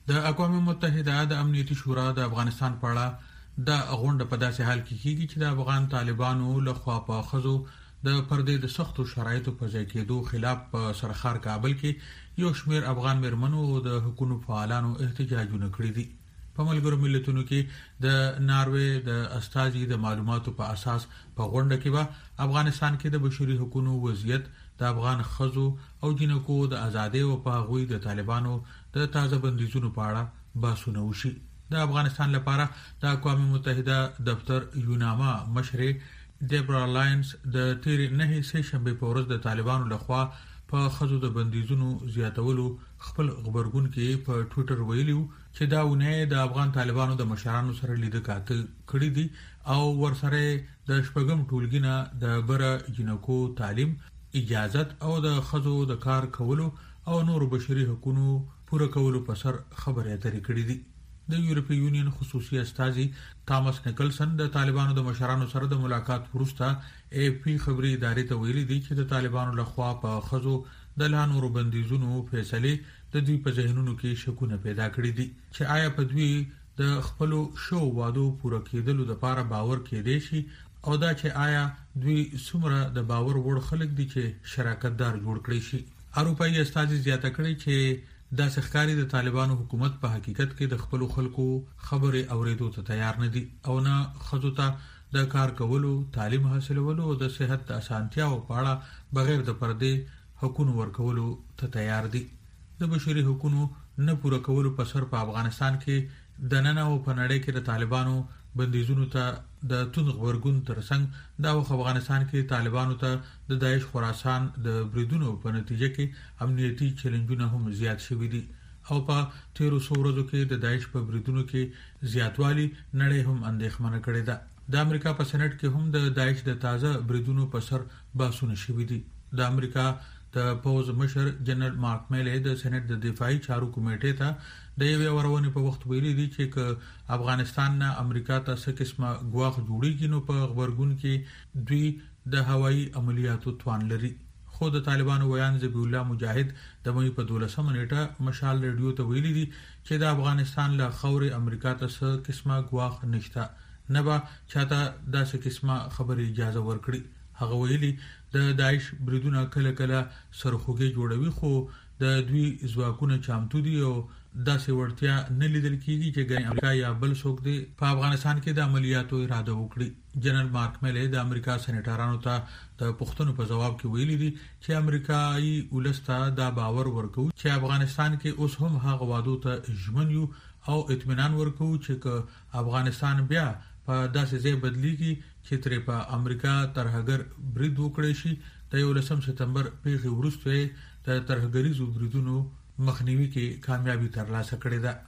د اقوام متحده د امنیتي شورا د افغانستان په اړه د غونډه په داسې حال کې کیږي چې د افغان طالبانو لخوا په خزو د پردې د سختو شرایطو په ځای کېدو خلاف په سرخار کابل کې یو شمېر افغان مرمنو او د حکومت فعالانو احتجاجونه کړی دي. په ملګرو ملتونو کې د ناروې د استازي د معلوماتو په اساس په غونډه کې به افغانستان کې د بشري حقوقو وضعیت، د افغان خزو او جنکو د ازادۍ او په غوي د طالبانو د تازه بندیزونو په اړه بحثونه وشي. د افغانستان لپاره د اقوام متحده دفتر یوناما مشرې ډیبرا لاینز د تیر نه سه شنبه په ورځ د طالبانو لخوا په خزو د بندیزونو زیاتولو خپل خبرګون کې په ټوئیټر ویلیو چې دا ونه د افغان طالبانو د مشرانو سره لیدل کاته کړی دي او ورسره د شپږم ټولګینه د بره جنکو تعلیم، اجازت او د خزو د کار کولو او نور بشري حقوقو پوره کولو په سر خبرې اترې کړې دي. د یورپی یونین خصوصي استازي تامس نیکلسن د طالبانو د مشرانو سره د ملاقات وروسته ای پی خبري ادارې ته ویلي دي چې د طالبانو لخوا په خزو د لانو بندیزونو فیصله د دوی په ذهنونو کې شکونه پیدا کړی دي چې آیا په دوی د خپل شو وادو پوره کېدلو لپاره باور کېدې شي او دا چې آیا دوی څومره د باور وړ خلک دي چې شراکت دار جوړ کړي شي. اروپایي استازي زیاته کړی چې دا ښکاری د طالبانو حکومت په حقیقت کې د خپل خلکو خبره اوریدو ته تیار نه دي او نه خزو ته د کار کولو، تعلیم حاصلولو او د صحت د اسانتیاو په اړه بغیر د پردې حقوقو ورکولو ته تیار دي. د بشري حقوقو نه پوره کولو په سر په افغانستان کې د نن او په نړۍ کې د طالبانو بندیزونو ته د تونغ ورګون ترڅنګ د افغانستان کې طالبانو ته د داعش خراسان د بریدونو په نتیجه کې امنیتي چیلنجونه هم زیات شوي دي او په تیرو څو ورځو کې د داعش په بریدونو کې زیاتوالی نړۍ هم اندېښمنه کړې ده. د امریکا په سېنات کې هم د داعش د تازه بریدونو په سر بحثونه شوي دي. د امریکا د پوز مشر جنرال مارک میلی د سېنات د دفاعي چارو کمیټې ته د یوې ورونې په وخت ویلي دي چې ک افغانستان نه امریکا ته څه قسمه ګواښ جوړیږي نو په خبرګون کې دوی د هوایي عملیاتو توان لري. خو د طالبانو ویان ذبیح الله مجاهد د مې په دولسمه نیټه مشال ریډیو ته ویلي دي چې د افغانستان له خاورې امریکا ته څه قسمه ګواښ نشته، نه به چاته داسې قسمه خبرې اجازه ورکړي. هغه ویلي د داعش بریدونه کله کله سرخوږي جوړوي خو د دوی ځواکونه چامتو دي او داسې ورتیا نه لیدل کیږي چې ګڼ امریکا یا بل څوک دی په افغانستان کې د عملیاتو اراده وکړي. جنرال مارک میلی د امریکا سېنیټارانو ته د پښتنو په جواب کې ویلي دي چې امریکایي ولسته دا باور ورکوي چې افغانستان کې اوس هم هغه وادو ته ژمن یو او اطمینان ورکوي چې افغانستان بیا په داسې ځای بدلیږي چې ترې په امریکا ترهګر برید وکړي شي. د یولسم سپتمبر پیښې وروسته د ترهګریزو بریدونو مخنیوي کې کامیابی ترلاسه کړې ده.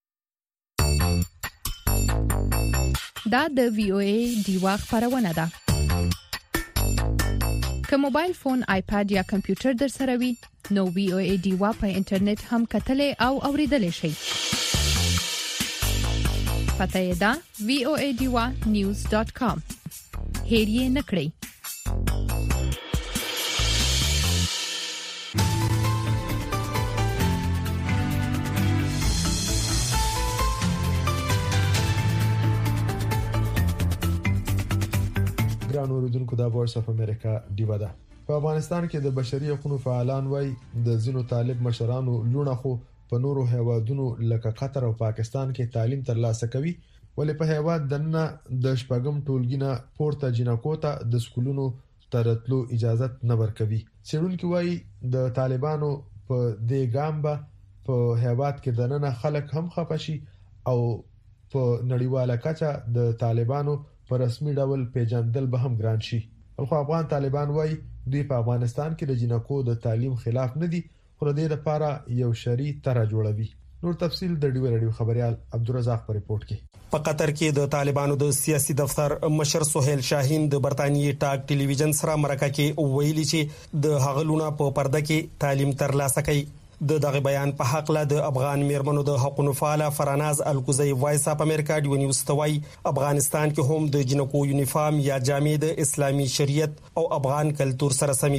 دا د وی او ای دیوا خبرونه ده. که موبایل فون، آیپاد یا کمپیوټر در سره وي نو وی او ای دیوا په انټرنیټ هم کتلې او اوریدلې شي. پته یې ده وی او ای دیوا نیوز ډاٹ کام. هیر یې نکړئ.
ګران اوریدونکو د وایس اف امریکا دیوا ده. په افغانستان کې د بشري حقوقو فعالان وای د زینو طالب مشرانو لونه خو په نورو هیوادونو لکه قطر او پاکستان کې تعلیم ترلاسه کوي، ولې په هیواد دنه د شپږم ټولګینه پورته جنکو ته د سکولونو ترتلو اجازه نه ورکوي. څېړونکو وای د طالبانو په دې ګامبه په هیواد کې دنه خلک هم خپشي او په نړیواله کچه د طالبانو په رسمي ډول پیژندل به هم ګران شي. خو افغان طالبان وای دوی په افغانستان کې د جنکو د تعلیم خلاف نه دي، خو د دې لپاره یو شری تر جوړوي. نور تفصيل د ډیو رادیو خبريال عبدالرزاق په ریپورت کې.
په قطر کې د طالبانو د سیاسي دفتر مشر سہیل شاهین د برتانیې ټاک ټلویزیون سره مرکه کې ویلي چې د هغلونه په پرده کې تعلیم ترلاسه کوي. د دغه بیان په حق له د افغان میرمنو د حقوقو فعال فرناز الکوزی وایس اپ امریکا دی نیوز توای افغانستان کې هم د جنکو یونیفارم یا جامې د اسلامي شریعت او افغان کلچر سره سمې دي.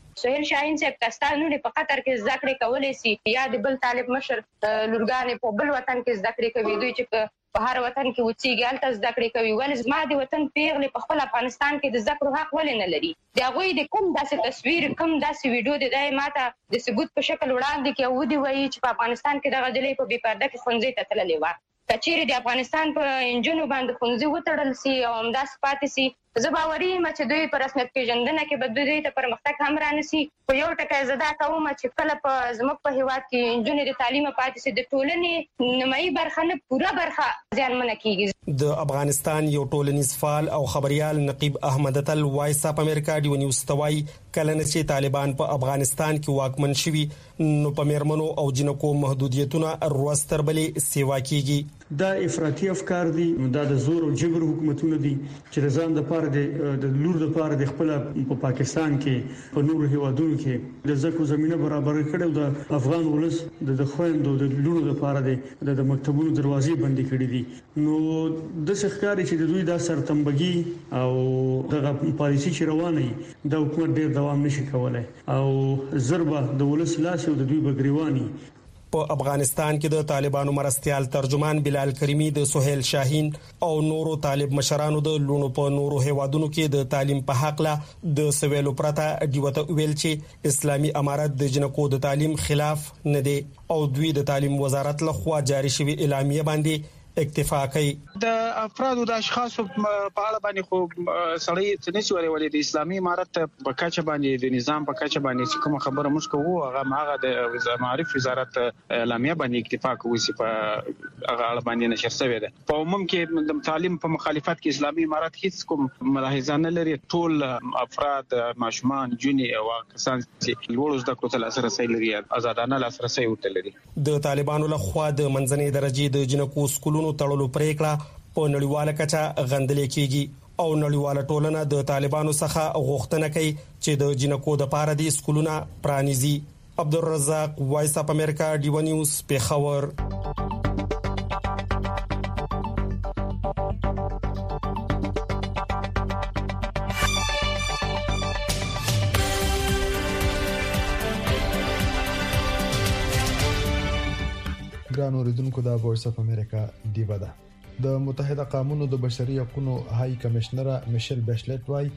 سهیل شاهین صاحب کستانو په قطر کې زده کړې کولې سي یا د بل طالب مشر لورګانې په بل وطن کې زده کړې کوي دوی چې په هر وطن کې وڅیږي هلته زده کړې کوي ولې زما د وطن پیغلې په خپل افغانستان کې د زده کړو حق ولې نه لري د هغوی د کوم داسې تصویر کوم داسې ویډیو د دای ماته د ثبوت په شکل وړاندې کې او دی وایي چې په افغانستان کې دغه جلې په بې پرده کې ښوونځي ته تللې وه کچېرې د افغانستان په انجونو باندې ښوونځي وتړل سي او همداسې پاتې سي زه باوري یم چې دوی په رسمیت پیژندنه کې به دوی ته پرمختګ هم رانسي خو یو ټکی زه دا کوم چې کله په زموږ په هیواد کې انجونې د تعلیمه پاتې سي د ټولنې نیمایي برخه نه پوره برخه زیانمنه کیږي.
د افغانستان یو ټولنیز فعال او خبريال نقیب احمد تل وایس اپ امریکا دی نیوز توای کله چې طالبان په افغانستان کې واکمن شوي نو په میرمنو او جنکو محدودیتونه روستر بلې سیوا کیږي.
دا افراطي افکار دي دا د زور او جبر حکومتونه دي چې د ځان د پاره د لور د پاره د خپل په پاکستان کې په نورو هیوادونو کې د زکو زمينه برابر کړي د افغان ولس د خويندو د لورو د پاره د مکتبونو دروازې بندي کړي دي نو د ښکاری چې د دوی د سرتمبګي او دغه پالیسي چې روانه د حکومت ډیر دوام نشي کولای او ضربه د ولس لاس او د دوی بګریواني.
په افغانستان کې د طالبانو مرستيال ترجمان بلال کریمی د سهیل شاهین او نورو طالب مشرانو د لونو په نورو هیوادونو کې د تعلیم په حق له د سویلو پرته دیوته ویل چې اسلامي امارت د جنکو د تعلیم خلاف نه دی او دوی د تعلیم وزارت لخوا جاری شوی اعلامیه باندې اکتفا کوي.
د افراد او د اشخاصو په اړه باندې خو سړی څه نشي ولې د اسلامي امارت په کچه باندې د نظام په کچه باندې کوم خبره موږ کوو هغه هغه د معرفت وزارت اعلامیه باندې اکتفا کوي چې په هغه اړه باندې نشر شوی دی. په عموم کې د تعلیم په مخالفت کې اسلامي امارت هیڅ کوم ملاحظه نه لري. ټول افراد ماشومان جونی او کسان چې لوړ زده کړو ته لاسرسي لري آزادانه لاسرسي ورته لري.
د طالبانو لخوا د منځنۍ درجه د جنکو سکولونو تړلو پریکړه په نړیواله کچه غندلې کیږي او نړیواله ټولنه د طالبانو څخه غوښتنه کوي چې د جنکو د پاره د سکولونو پرانیزي. عبدالرزاق وایس اپ امریکا دیو نیوز پیښور.
ګران اوریدونکو دا وایس اپ امریکا دیو ده. د متحده قومونو د بشري حقوقو هاي کمشنره میشل بیشلټ وايي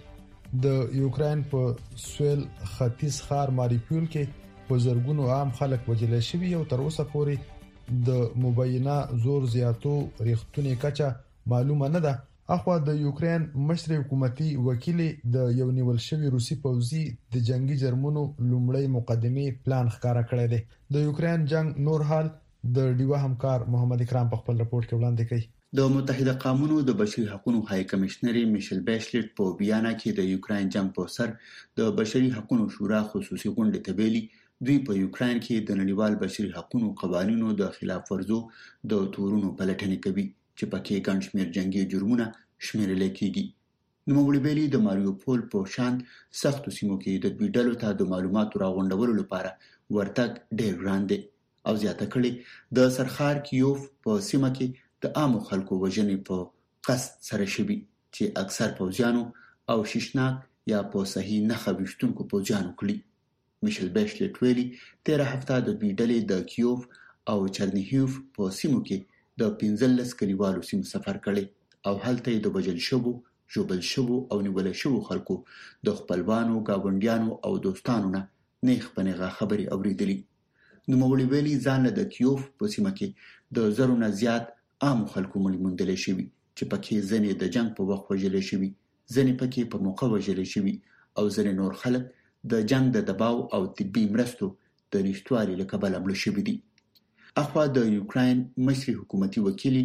د یوکرين په سویل ختیځ ښار ماریپول کې په زرګونو عام خلک وژل شوي او تر اوسه پورې د مبینه زور زیاتو ریښتونی کچه معلومه نه ده. اخوا د یوکرين مشر حکومتي وکیل د یو نیول شوی روسي پوځي د جنگي جرمونو لومړی مقدمه پلان ښکارا کړی دی. د یوکرين جنگ نور حال د ډیوا همکار محمد اکرام په خپل رپورت کې وړاندې کړي.
د متحده قومونو د بشري حقوقو هاي کمشنر میشل بیشلټ په بیان کې د یوکرين جنگ په سر د بشري حقوقو شورا خصوصي غونډه ته ویلي دوی په یوکرين کې د نړیوال بشري حقوقو قوانینو د خلاف ورزو د تورونو پلټنې کوي چې پکې ګڼ شمېر جنگي جرمونه شمیرل کېږي. نو موږ ویلي د ماریوپول په شان سختو سیمو کې د دوی ډلو ته د معلوماتو راغونډولو لپاره ورتګ ډېر ګران دی او زیاته کړي د سرخار کیوف په سیمه کې د عامو خلکو وژنې په قصد سره شوي چې اکثر پوځیانو او شیشناک یا په صحیح نه خوښتونکو پوځیانو کړي. میشل بیشلټ ویلي تیره هفته د دوی ډلې د کیوف او چرنیهیوف په سیمو کې د پنځلس کلیوالو سیمو سفر کړي او هلته د وژل شوو ژوبل شوو او نیول شوو خلکو د خپلوانو گاونډیانو او دوستانو نه نیغ په نیغه خبرې اوریدلې. نو موږ ویلي ځان له کیوف په سیمه کې د زرو نه زیات عام خلکو ملمندل شوی چې پکې ځنې د جنگ په وخت وژل شوی ځنې پکې په موقع وژل شوی او ځنې نور خلک د جنگ د دباو او طبي مرستو د نشټوالي له کبله مړ شوي دي. اخوا د یوکرين مشري حکومتي وکیل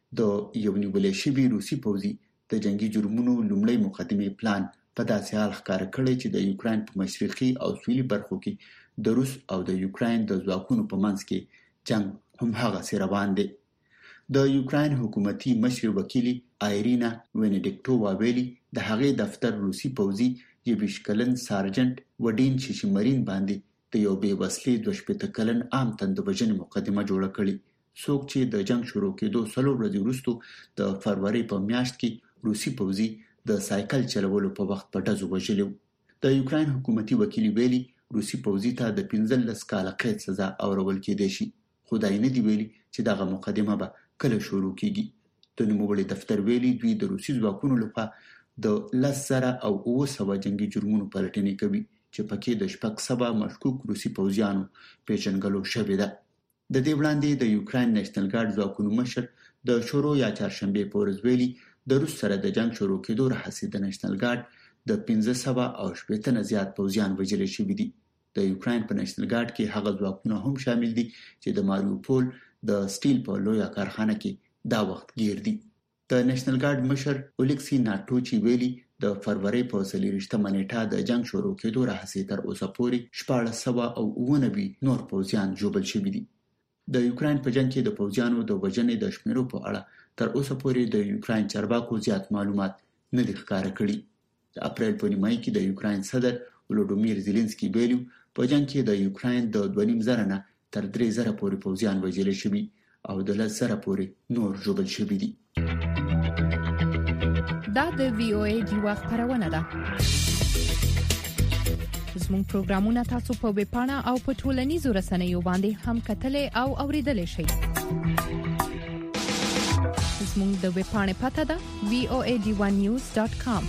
د یو نیول شوی روسي پوځي د جنگي جرمونو لومړی مقدمه پلان په داسې حال ښکار کړی چې د یوکرين په مشرقي او سویلي برخو کې د روس او د یوکرين د ځواکونو په منځ کې جنگ هم هغه سره روان دی. د یوکرين حکومتي مشر وکیل آیرینا وینډیکټووا ویلي د هغې دفتر روسي پوځي یویش کلن سارجنټ وډین شیشمرین باندې د یو بې وسلې دوه شپېته کلن عام تند وژنې مقدمه جوړه کړې څوک چې د جنگ شروع کېدو څلور ورځې وروسته د فروری په میاشت کې روسي پوځي د سایکل چلولو په وخت په ډزو وژلو. د یوکرين حکومتي وکیل ویلي روسي پوځي ته د پنځلس کاله قید سزا اورول کېدای شي. خدای نه دی ویلي چې دغه مقدمه به کله شروع کیږي. د نوموړي دفتر ویلي دوی د روسي ځواکونو لخوا د لس زره او اوه سوه جنگي جرمونو پلټنې کوي چې پکې د شپږ سوه مشکوک روسي پوځیانو پیژنګلو شوې ده. د دې وړاندې د یوکرين نېشنل ګارد ځواکونو مشر د شورو یا چهارشنبه په ورځ ویلي د روس سره د جنگ شروع کېدو راهیسې د نېشنل ګارد د پنځه سوه او شپږ تنه زیات پوځیان وژل شوي دي. د یوکرين په نېشنل ګارد کې هغه ځواکونه هم شامل دي چې د ماریوپول د سټیل په لویه کارخانه کې دا وخت ګیر دي. د نېشنل ګارد مشر اولیکسی ناټوچی ویلي د فروری په څلورویشتمه نیټه د جنگ شروع کېدو راهیسې تر اوسه پورې شپږ سوه او اوه نوي نور پوځیان ژوبل شوي دي. د یوکرين په جنگ کې د پوځیانو د وژنې د شمیرو په اړه تر اوسه پورې د یوکرين چارواکو زیات معلومات نه دي ښکاره کړي. د اپریل په نیمایي کې د یوکرين صدر ولودیمیر زيلنسکي ویلي په جنگ کې د یوکرين د دوه نیم زره نه تر درې زره پورې پوځیان وژل شوي او د لس زره پورې نور ژوبل شوي دي.
دا د وی او ای دی وخت خبرونه ده. زموږ پروګرامونه تاسو په ویب پاڼه او په ټولنیزو رسنیو باندې هم کتلای او اوریدلای شئ. زموږ د ویب پاڼې پته ده وی او ای ډي ون نیوز ډاټ کام.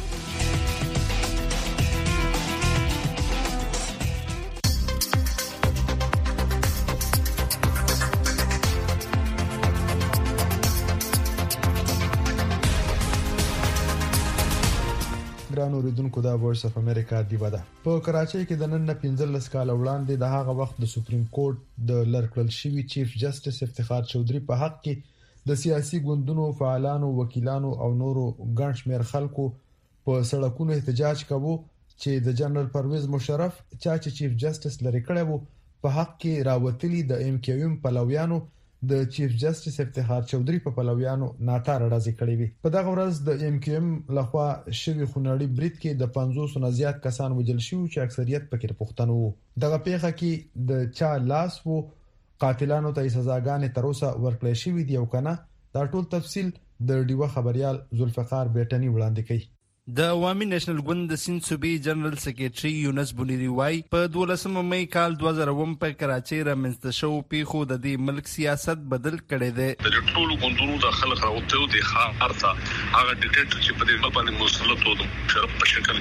ګران اوریدونکو دا وایس اف امریکا دی ودا په کراچۍ کې د نن پنځلس کال وړاندې د هغه وخت د سپریم کورټ د لړکړل شوی چیف جسټس افتخار چودري په حق کې د سیاسي ګوندونو فعالانو وکیلانو او نورو ګڼ شمېر خلکو په سړکونو احتجاج کاوه چې د جنرال پرویز مشرف چا چې چیف جسټس لري کړی وو په حق کې راوتلي د ایم کیو ایم پلویانو د چیف جسټس افتخار چودري په پلویانو ناتار راځي کړی وي. په دغه ورځ د ایم کیو ایم لخوا شوی خونړی برید کې د پنځوس نه زیات کسان وژل شوي چې اکثریت پکې پښتانه وو. دغه پیښه کې د چا لاس وو قاتلانو ته سزاګانې تر اوسه ورکړې شوې دي او کنه دا ټول تفصیل د ډیوه خبريال ذوالفقار بیٹنی وړاندې کوي.
د عوامي نېشنل ګوند د سند صوبې جنرال سیکریټري یونس بونیری وای په دولسمه مې کال دوه زره اووه په کراچۍ رامنځته شو پیښو د دې ملک سیاست بدل کړی دی.
د ټولو ګوندونو د خلک راوته او د خارته هغه ډیټیټر چې په دې باندې مسلط وو د شرف په شکل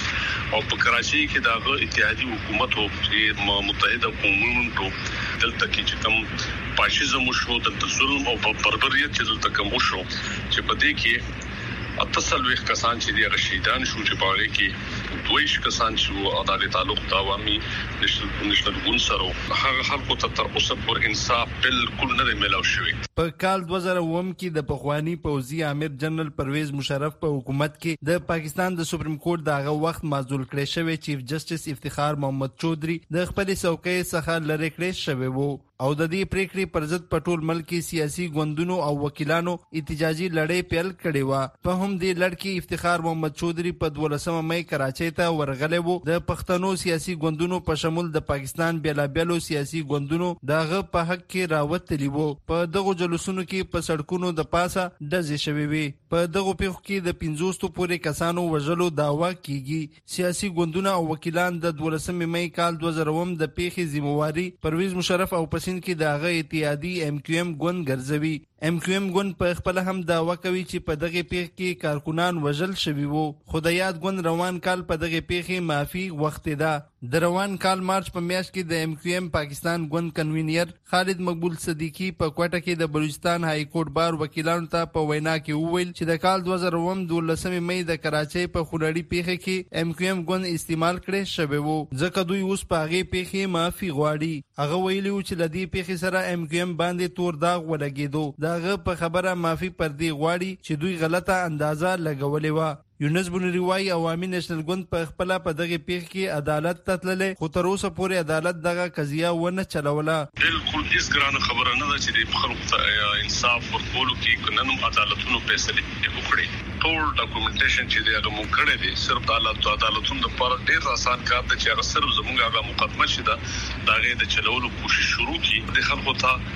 کې او په کراچۍ کې دغه اتحادي حکومت او متحده قومونو دلته کې چې کوم فاشیزم شو د ظلم او بربریت چې دلته کوم شو چې په دې کې اتصل ویخ کسان چې دی رشیدان شو چې باغې کې دویش کسان چې عدالت تعلق د عوامي نېشنل ګوند سره هغه خلکو ته تر اوسه پر انصاف بالکل نه ملاو شوی.
په کال دوه زره اووه کې د پخوانی پوځي امیر جنرال پرویز مشرف په حکومت کې د پاکستان د سپریم کورټ دغه وخت معزول کړی شوی چیف جسټس افتخار محمد چودري د خپل څوکۍ څخه لری کړی شوی وو او د دې پریکړې پر ضد په ټول ملک کې سیاسي ګوندونو او وکیلانو احتجاجي لړۍ پیل کړې و. په هم دې لړ کې افتخار محمد چودري په دولسمه مې کراچۍ ته ورغلی وو. د پښتنو سیاسي ګوندونو په شمول د پاکستان بیلابیلو سیاسي ګوندونو دغه په حق کې راوتلی وو. په دغه جلوسونو کې په سړکونو د پاسه ډزې شوې وي. په دغه پیښو کې د پنځوس پورې کسانو وژلو داوا کیږي. سیاسي ګوندونه او وکیلان د دولسمه مې کال دوه زره اووه د پیښې ذمہواری پرویز مشرف او پسند کې دغه اتحادی ایم کیو ایم ګوند ګرځوي. ایم کیو ایم ګوند په خپل هم داوا کوي چې په دغه پیښه کې کارکونان وژل شوي وو. خدایات ګوند روان کال په دغه پیښه معافي وخت ده. د روان کال مارچ په میاشت کې د ایم کیو ایم پاکستان ګوند کنوینر خالد مقبول صدیقی په کوټه کې د بلوچستان های کورټ بار وکیلانو ته په وینا کې وویل چې د کال دوه زره اووه دولسمه مې د کراچۍ په خونړی پیښه کې ایم کیو ایم ګوند استعمال کړي شوی وو ځکه دوی اوس په هغه پیښه معافي غواړي. هغه ویلي چې لدی پیښه سره ایم کیو ایم باندې تور داغ ولګیدو. داغه په خبره معافي پر دی غواړي چې دوی غلطه اندازه لګولې و. یونس بونری وای عوامي نېشنل ګوند په خپل په دغه پیښ کې عدالت ته تللې خو تر اوسه پورې عدالت دغه قضیه ونه چلوله.
بالکل هیڅ ګرانه خبره نه ده چې د خلکو ته انصاف ورکولو کې قانون عدالتونو فیصله وکړي. ټول ډاکومېنټیشن چې دی هغه مونږ کړی دی صرف د عدالتونو لپاره ډېر آسان کار دی چې هغه صرف زموږ هغه مقدمه شي دا دغه د چلولو کوشش شروع کی د خلکو ته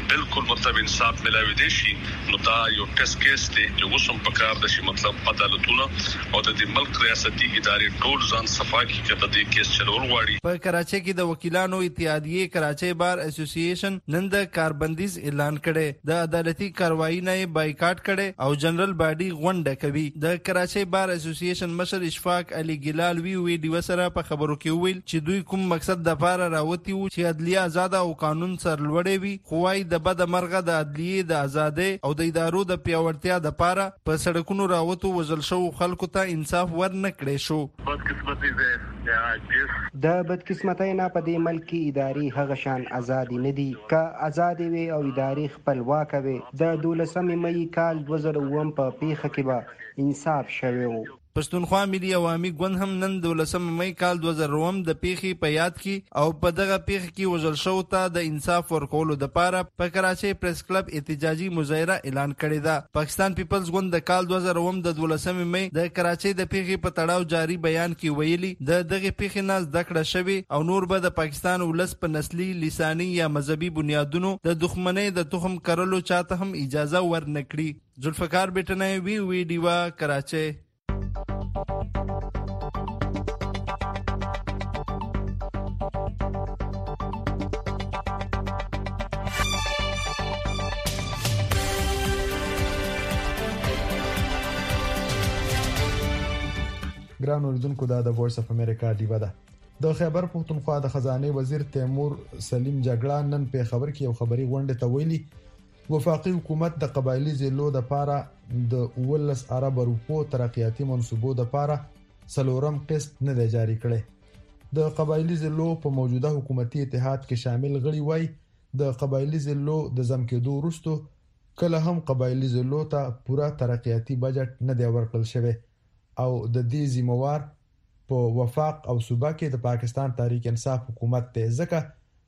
بالکل مطلب انصاف ملاوي دي شي نو دا یو ټیسټ کیس دی چې وسم پکار د شي مطلب عدالتونه او د ملک ریاستي ادارې ټول ځان صفا کی کړه د کیس چلول غواړي.
په کراچۍ کې د وکیلانو اتحادیه کراچۍ بار اسوسییشن نن د کاربندیز اعلان کړي، د عدالتي کاروایی نه بایکاټ کړي او جنرال باډي غونډه کوي. د کراچۍ بار اسوسییشن مشر اشفاق علي ګلال وی وی دی وسره په خبرو کې ویل چې دوی کوم مقصد د پاره راوتی وو چې عدلیه آزاد او قانون سرلوړی وي، خو وايي د بد مرغه د عدلیه د ازادۍ او د ادارو د پیاوړتیا د پاره په سړکونو راوتو وزل شو خلکو ته انصاف ورنه کړی شو.
بدقسمتي ده د بدقسمتۍ نه په دې ملک کې اداري هغه شان ازادي نه دي، که ازادي وي او اداري خپلواک وي د دولسمې مې کال دوه زره اووه په پیښه کې به انصاف شوی وو.
پښتونخوا ملي عوامي ګوند هم نن د ولسمه مې کال دوه زره اووه د پیښې په یاد کې او په دغه پیښه کې وژل شو ته د انصاف ورکولو د پاره په کراچۍ پریس کلب احتجاجي مظاهره اعلان کړی ده. پاکستان پیپلز ګوند د کال دوه زره اووه د ولسمه مې د کراچۍ د پیښې په تړاو جاری بیان کې ویلي د دغه پیښې نه زده کړه شوی او نور به د پاکستان ولس په نسلي لساني یا مذهبي بنیادونو د دښمنۍ د تخم کرلو چاته هم اجازه ورنکړي. ذوالفقار بیٹنه وی وی دیوا کراچۍ.
ګران اوریدونکو دا د وایس اف امریکا دیوا ده. د خیبر پښتونخوا د خزانه وزیر تیمور سلیم جګړه نن په خبر کې یو خبري غونډه ته ویلي وفاقي حکومت د قبایلی ضلعو د پاره د ولس عرب روپو ترقیاتی منصوبو د پاره سلورم قسط نه دی جاری کړی. د قبایلی ضلعو په موجوده حکومتي اتحاد کې شامل غړي وای د قبایلی ضلعو د زم کېدو وروسته کله هم قبایلی ضلعو ته پوره ترقیاتی بجټ نه دی ورکړل شوی او د دې ذمہوار په وفاق او صوبه کې د پاکستان تحریک انصاف حکومت ته ځکه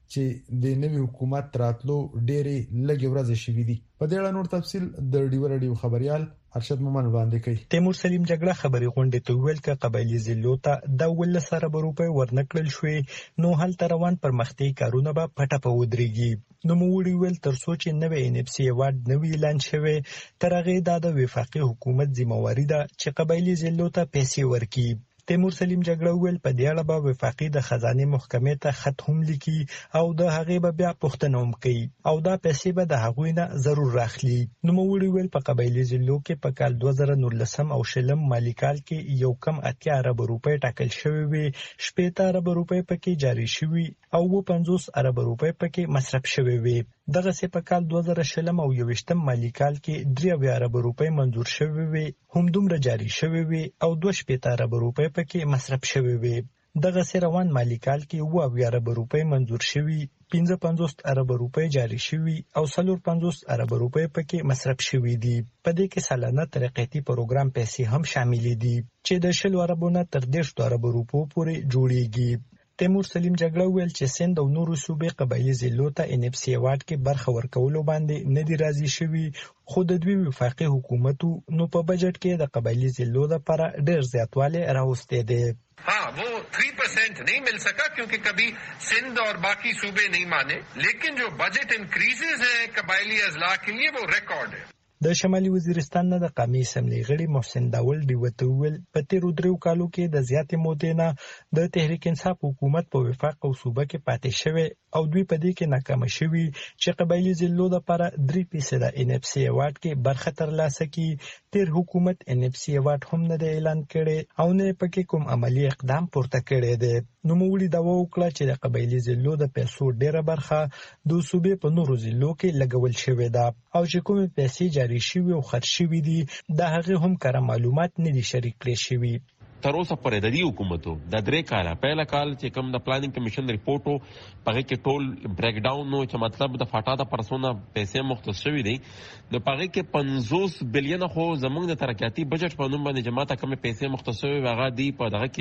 چې د نوي حکومت راتلو ډېری لږ ورځې شوې دي. په دې اړه نور تفصيل د ډیو رادیو خبريال ارشد مومن وړاندې کوي.
تیمور سلیم جګړه خبري غونډه ته ویل ک قبایلی ضلعو ته د ول سره روپې ورنکړل شوې نو هل تروان پر مختي کارونه به پټه په ودرېږي. نو موړي ویل تر سوچ نوې ان اف سی ایوارډ نوې اعلان شوه ترغه د وفاقي حکومت ذمہواری ده چې قبایلی ضلعو ته پیسې ورکړي. تیمور سلیم جګړه ویل په دې اړه به وفاقي د خزانه محکمې ته خط هم لیکي او د هغې به بیا پوښتنه هم کوي او دا پیسې به د هغوی نه ضرور راخلي. نو موړي ویل په قبایلی ضلعو کې په کال دوه زره نولسم او شلم مالی کال کې یو کم اتیا ارب روپۍ ټاکل شوی وي، شپږ ارب روپۍ پکې جاری شوی او پنځوس ارب روپۍ پکې مصرف شوی وي. دغه سه په کال دوه زره شلم او یوشتم مالی کال کې درې ارب روپۍ منظور شوی وي، هم دومره جاری شوی وي او دوه شپږ ارب روپۍ پکې مصرف شوی وي. دغه سه روان مالی کال کې اوه ارب روپۍ منظور شوی، پنځه پنځوس ارب روپۍ جاری شوی او څلور پنځوس ارب روپۍ پکې مصرف شوی دي. په دې کې سالانه ترقیاتی پروګرام پیسې هم شامل دي چې د شل اربونو تر دېرش ارب روپو پورې جوړیږي. تیمور سلیم جګړه ویل چې سند او نورو صوبې قبایلی ضلعو ته ان اف سی ایوارډ کې برخه ورکولو باندې نه دی راضي شوی، خو د دوی وفاقي حکومتو نو په بجټ کې د قبایلی ضلعو لپاره ډېر زیاتوالی راوستی دی.
हाँ वो थ्री परसेंट नहीं मिल सका क्योंकि कभी सिंध और बाकी सूबे नहीं माने, लेकिन जो बजट इंक्रीजेस हैं कबायली अजला के लिए वो रिकॉर्ड है.
د شمالي وزیرستان نه د قومي اسمبلی غړي محسن داول دی وته ویل په تیرو دریو کالو کې د زیاتې مودې نه د تحریک انصاف حکومت په وفاق او صوبه کې پاتې شوی او دوی په دې کې ناکام شوي چې قبایلی ضلعو لپاره درې فیصد ان اف سی ایوارډ کې برخه ترلاسه کړي. تیر حکومت ان اف سی ایوارډ هم نه دی اعلان کړی او نه پکې کوم عملی اقدام پورته کړی دی. نو موږ دا وکړه چې د قبایلی ضلعو د پیسو ډیره برخه د صوبې په نورو ضلعو کې لګول شوې ده او چې کوم پیسې جاری شوی او خرج شوی دي د هغه هم کار معلومات نه دي شریک کړي شوی.
تر اوسه پورې د دې حکومتو د درې کاله پهله کال چې کوم د پلانینګ کمیشن ریپورټو پغه کې ټول بریک ډاون نو چې مطلب د فاټا د پرسونه پیسې مختص شوی دي د پغه کې پنځوس بلین خو زمونږ د ترقیاتی بجټ په نوم باندې جماعته کوم پیسې مختص شوی هغه دی په دغه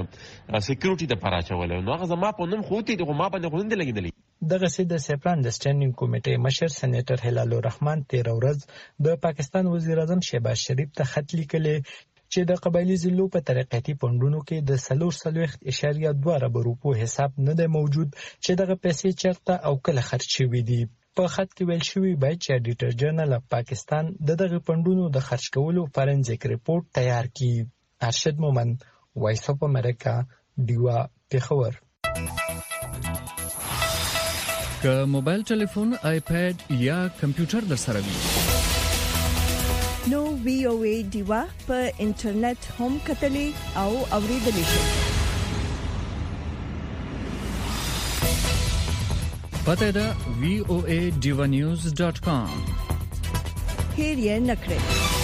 کې سکیورټي د پراچول نو هغه زما په نوم خو تی دغه ما باندې غوندې لګیدلی.
دغه سید سپران د سټینډینګ کمیټې مشر سېنیټر هلال الرحمن تیر ورځ د پاکستان وزیر اعظم شهباز شریف ته خط لیکلی چې د قبایلی ضلعو په ترقیاتی فندونو کې د څلور څلوېښت اعشاریه دوه ارب روپو حساب نه دی موجود چې دغه پیسې چیرته او کله خرج شوي دي. په خط کې ویل شوی باید چې اډیټر جنرال پاکستان د دغه پندونو د خرج کولو فورنزیک ریپورت تیار کړي. ارشد مومند، وایس اف امریکا، دیوا پیښور.
که موبایل ټلیفون، آیپاد یا کمپیوټر در سره وي
نو وی او ای دیوا په انټرنیټ هم کتلې او اوریدلې شي.
پته ده وی او ای دیوا نیوز ډاٹ کام.
هیر یې نکړئ.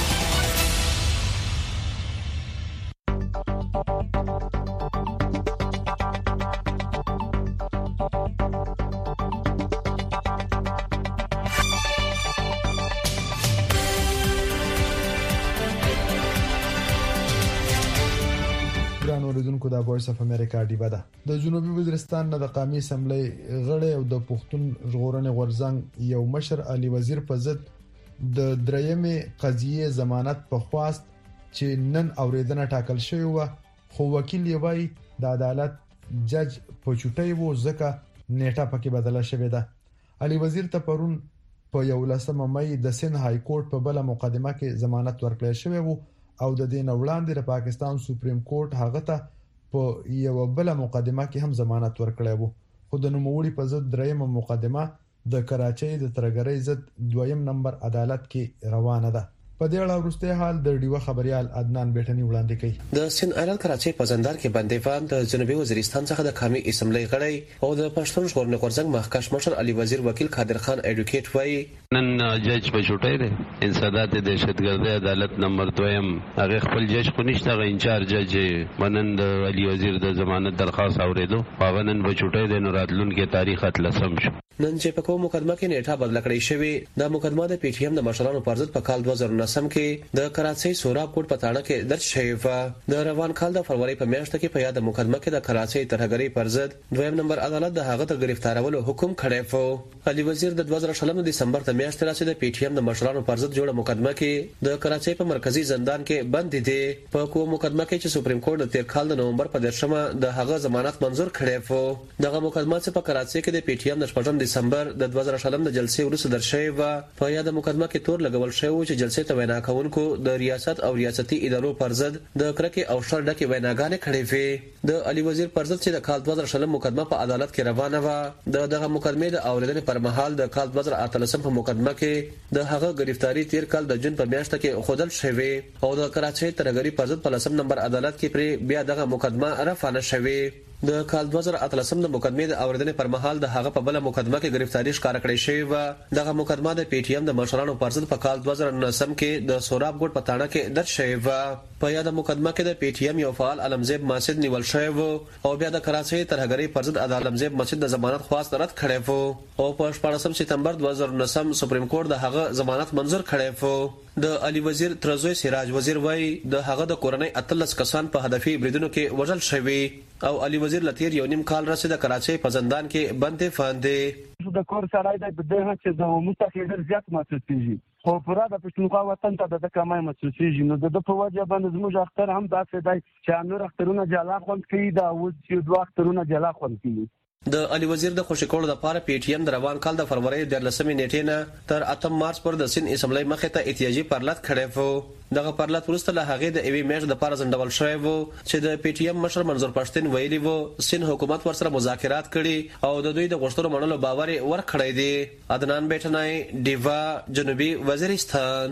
د وایس اف امریکا دیوا ده. د جنوبي وزیرستان نه د قومي اسمبلی غړی او د پښتون ژغورنې غورځنګ یو مشر علي وزیر په ضد د درېمې قضیه ضمانت په خواست چې نن اوریدنه ټاکل شوی و، خو وکیل یې وایي د عدالت جج په چوټي وو ځکه نیټه پکې بدله شوې ده. علي وزیر ته پرون په یولسمه مې د سند های کورټ په بل مقدمه کې ضمانت ورکړل شوی وو او د دین وړاندې د پاکستان سپریم کورټ هغه ته په یو بل مقدمه کې هم ضمانت ورکړی وو، خو د نوموړي په ضد درېمه مقدمه د کراچۍ د ترګرۍ ضد دویم نمبر عدالت کې روانه ده. په دې اړه وروسته حال د ډیوه خبريال عدنان بیٹنی وړاندې کړي.
د سین ایران کراچۍ په زندان کې بندیوان د جنوبي وزیرستان څخه د قومي اسمبلی غړی او د پښتون ژغورنې غورځنګ مخکښ مشر علي وزیر وکیل قادر خان ایډوکیټ وایي
نن جج په چوټي دی انسداد دهشتګردي عدالت نمبر دویم هغه خپل جج خو نشته غو انچارج جج منن د علي وزیر د ضمانت درخواست اوریدو هغه نن په چوټي دی نو راتلونکي تاریخ اتلسم شو.
نن چې په کوم مقدمه کې نیټه بدل کړې شوې د مقدمه د پی ټی ایم د مشرانو پر ضد په کال دوه زره نهم کې د کراچۍ سوراب کوټ په تاړه کې درج شوی و. د روان کال د فروری په میاشت کې په یاد مقدمه کې د کراچۍ ترهګرۍ پر ضد دویم نمبر عدالت د هغه د گرفتارولو حکم کړی و. علي وزیر د دوه زره شلم د دسمبر د میاشتې راځي د پی ټی ایم د مشرانو پر ضد جوړه مقدمه کې د کراچۍ په مرکزی زندان کې بند دي. په کوم مقدمه کې چې سپریم کورټ د تیر کال د نومبر په دیرشمه د هغه ضمانت منظور کړی و. دغه مقدمه چې په کراچۍ کې د پی ټی ایم د شپږم دسمبر د دوه زره شلم د جلسې وروسته درشوي و. په یاد مقدمه کې تور لګول شوی چې جلسې ته وینا کوونکو د ریاست او ریاستي ادارو پر ضد د کرکې او شر ډکه ویناګانې کړې وې. د علي وزیر پر ضد چې د کال دوه زره شلم مقدمه په عدالت کې روانه و، د دغه مقدمې د اوریدنې پر مهال د کال دوه زره اتلسم په مقدمه کې د هغه گرفتاری تیر کال د جون په میاشت کې خودل شوی او د کراچۍ ترګری پر ضد په لسم نمبر عدالت کې پر بیا دغه مقدمه رافعه شوی. د کال دوه زره اتلسم د مقدمې د اوریدنې پر مهال د هغه په بل مقدمه کې گرفتاری ښکار کړی شوی و. دغه مقدمه د پی ټی ایم د مشرانو پر ضد په کال دوه زره نهم کې د سوراب ګوټ په تاړه کې درج شوی و. په یاد مقدمه کې د پی ټی ایم یو فعال علمزیب ماسد نیول شوی و او بیا د کراچۍ ترهګری پر ضد علمزیب ماسد د ضمانت خواست رد کړی و او په شپږم سپتمبر دوه زره نهم سپریم کورټ د هغه ضمانت منظور کړی و. د علي وزیر ترزوی سراج وزیر وایي د هغه د کورنۍ اتلس کسان په هدفي بریدونو کې وژل شوی او علي وزیر لتیر یو نیم کال رسید کراچۍ په زندان کې بندي فاندي.
د کور سړی د دغه چې د مستقیدر زیات محسوسيږي خو پورا د پښتونخوا وطن ته د کمای محسوسيږي نو د په وجه باندې زموږ اختر هم داسې دی چې نور اخترونه جلا خوند کوي دا اوس چې دوه اخترونه جلا خوند کوي.
د علي وزیر د خوشی کولو لپاره پی ټی ایم د روان کال د فروری د لسمې نیټې نه تر اتم مارچ پر د سین اسمبلی مخې ته احتیاجي پرلط کړی و. دغه پرلط وروسته له هغه د ایوي میاشت د لپاره ځنډول شوی و چې د پی ټی ایم مشر منظور پښتين ویلي وو سین حکومت ورسره مذاکرات کړي او د دوی د غوښتنو منلو باور ورکړی دی. عدنان بیٹنای دیوا جنوبي وزیرستان.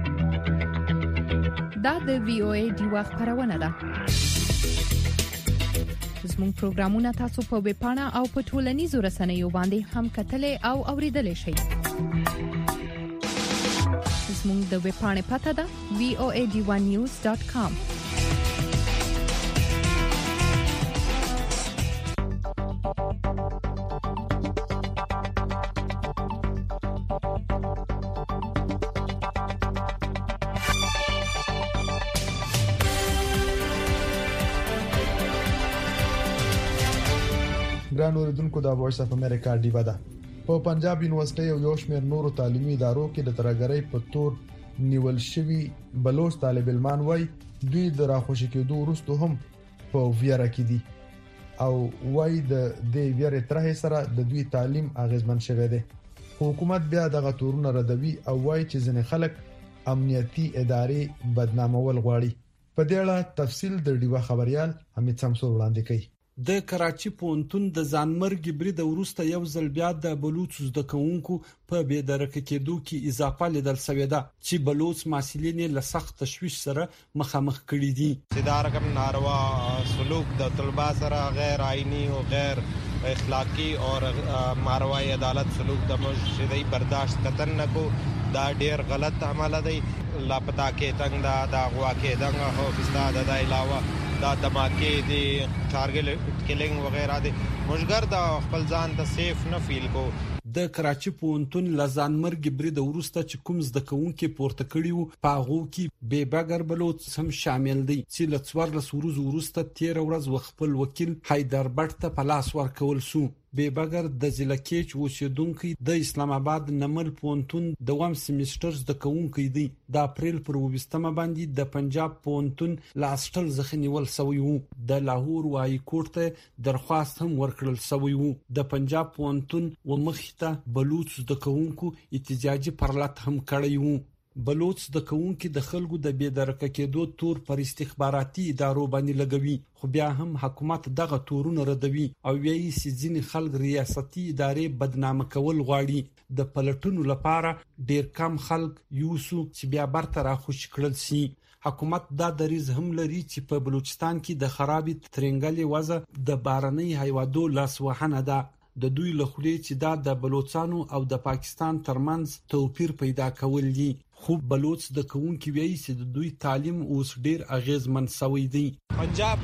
دا د وی او ای دیوا خبرونه ده. زموږ پروګرامونه تاسو په ویب پاڼه او په ټولنیزو رسنیو باندې هم کتلې او اوریدلې شئ. زموږ د ویب پاڼې پته ده وی او ای ډی ون نیوز ډاٹ کام.
ګران اوریدونکو د وایس اف امریکا دیوا ده. په پنجاب یونیورسيټي او یو شمېر نورو تعلیمي ادارو کې د ترګرۍ په تور نیول شوی بلوچ طالب علمان وای دوی د راخوشي کېدو وروسته هم په ویره کې دي او وای د دې ویره ترې سره د دوی تعلیم اغیزمن شوی دی. حکومت بیا دغه تورونه ردوي او وایي چې ځینې خلک امنیتي ادارې بدنامول غواړي. په دې اړه تفصیل د ډیوا خبريال حمید سمسور وړاندې کوي.
د کراچي پونتون د ځانمرګ برید وروسته یو ځل بیا د بلوچ زده کوونکو په بې درکه کېدو کې اضافه لیدل شوې ده چې بلوچ مسؤلین له سخت تشویش سره مخامخ کړي دي.
چې دا رقم ناروا سلوک د طلبا سره غیر آئینی او غیر اخلاقی اور ماروای عدالت سلوک د مشدي برداشت کتن نکو دا ډیر غلط عمل دی. لاپتا کې تنگ دا دا غوا کې دغه هو فساد د علاوه دا دماکې دي ټارګټ کیلینګ وغیرہ دي مشګر دا خپل ځان ته سیف نه فیل کو.
د کراچي پونتون لزان مرګ برید وروسته چې کوم زده کوونکي پورته کړیو په هغه کې بې بغیر بلوچ هم شامل دي چې ل څوارلس ورځې وروسته تیر ورځ خپل وکیل حیدر بټ ته په لاس ورکول سو. بې بغیر د ضلع کې اوسیدونکو د اسلام آباد نمل پونتون دوام سیمستر زده کوونکي دي. د اپریل پر وبستمه باندې د پنجاب پونتون لاستل ځخنیول سوی وو. د لاهور وای کورټ ته درخواست هم ورکړل سوی وو. د پنجاب پونتون و مخته بلوچ زده کوونکو احتجاجي پرلط هم کړی وو. بلوچ د کوونکو د خلکو د بې درکه کېدو تور پر استخباراتي ادارو باندې لګوي خو بیا هم حکومت دغه تورونه ردوي او وایي چې ځینې خلک ریاستي ادارې بدنامه کول غواړي. د پلټونو لپاره ډیر کم خلک یوسو چې بیا برته راخوش کړل شي. حکومت دا دریز هم لري چې په بلوچستان کې د خرابې ترنګلې وضع د بارنۍ هیوادو لاسوهنه ده. د دوی له خولې چې دا د بلوچستان او د پاکستان ترمنځ توپیر پیدا کول دي. خو بلوچ د کوونکو وایي چې د دوی تعلیم اوس ډیر اغیزمن شوی دی.
پنجاب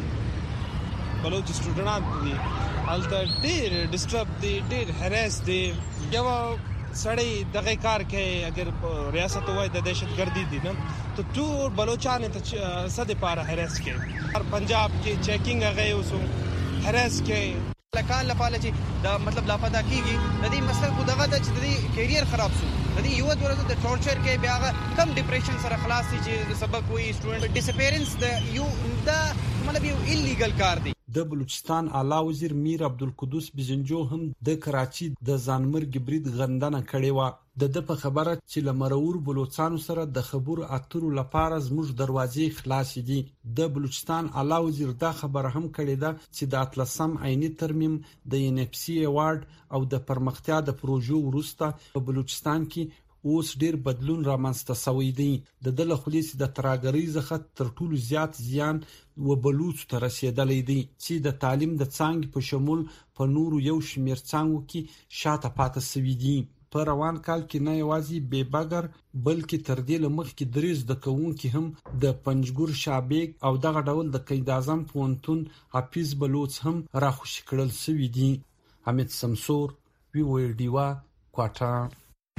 کې بلوچ سټوډنټ دي الته ډیر ډیسټرب دي ډیر هراس دي. یو سړی دغه کار کوي اگر ریاست وای د دهشتګردي دي نه ته ټول بلوچستان ته صد پاره هراس کوي. هر پنجاب کې چیکینګ هغه اوس هراس کوي. لکان لپاره چې دا مطلب لا پتا کیږي د دې مسله خو دغه د چې د کیریئر خراب شو د دې یو ورځ د ټورچر کې بیا کم ډیپریشن سره خلاص دي چې سبق وي سټوډنټ ډیسپیرنس د یو دا مطلب یو ایلیګل کار دی.
د بلوچستان اعلی وزیر میر عبدالقدوس بزنجو هم د کراچي د ځانمرګ برید غندنه کړې و. د د په خبره چې لمرور بلوچستان سره د خبرو اترو لپاره زموږ دروازې خلاص دي. د بلوچستان اعلی وزیر دا خبره هم کړې ده چې د اتلسم عیني ترمیم د ان اف سی ایوارډ او د پرمختیا د پروژو وروسته په بلوچستان کې اوس ډیر بدلون رامنځته شوی دی. د دله خلیص د تراګری زخه تر ټولو زیات زیان و بلوچ ته رسیدلې دي چې د تعلیم د څنګه په شمول په نورو یو شمیر څنګه کې شاته پاتې سوي دي. په روان کال کې نه یوازې بې بغیر بلکې تر دې لمخ کې دریز د کوونکو هم د پنجګور شابیک او دغه ډول د قید اعظم پونتون حافظ بلوچ هم راخوش کړل سوي دي. حمید سمسور وی وی ډیوا کوټا.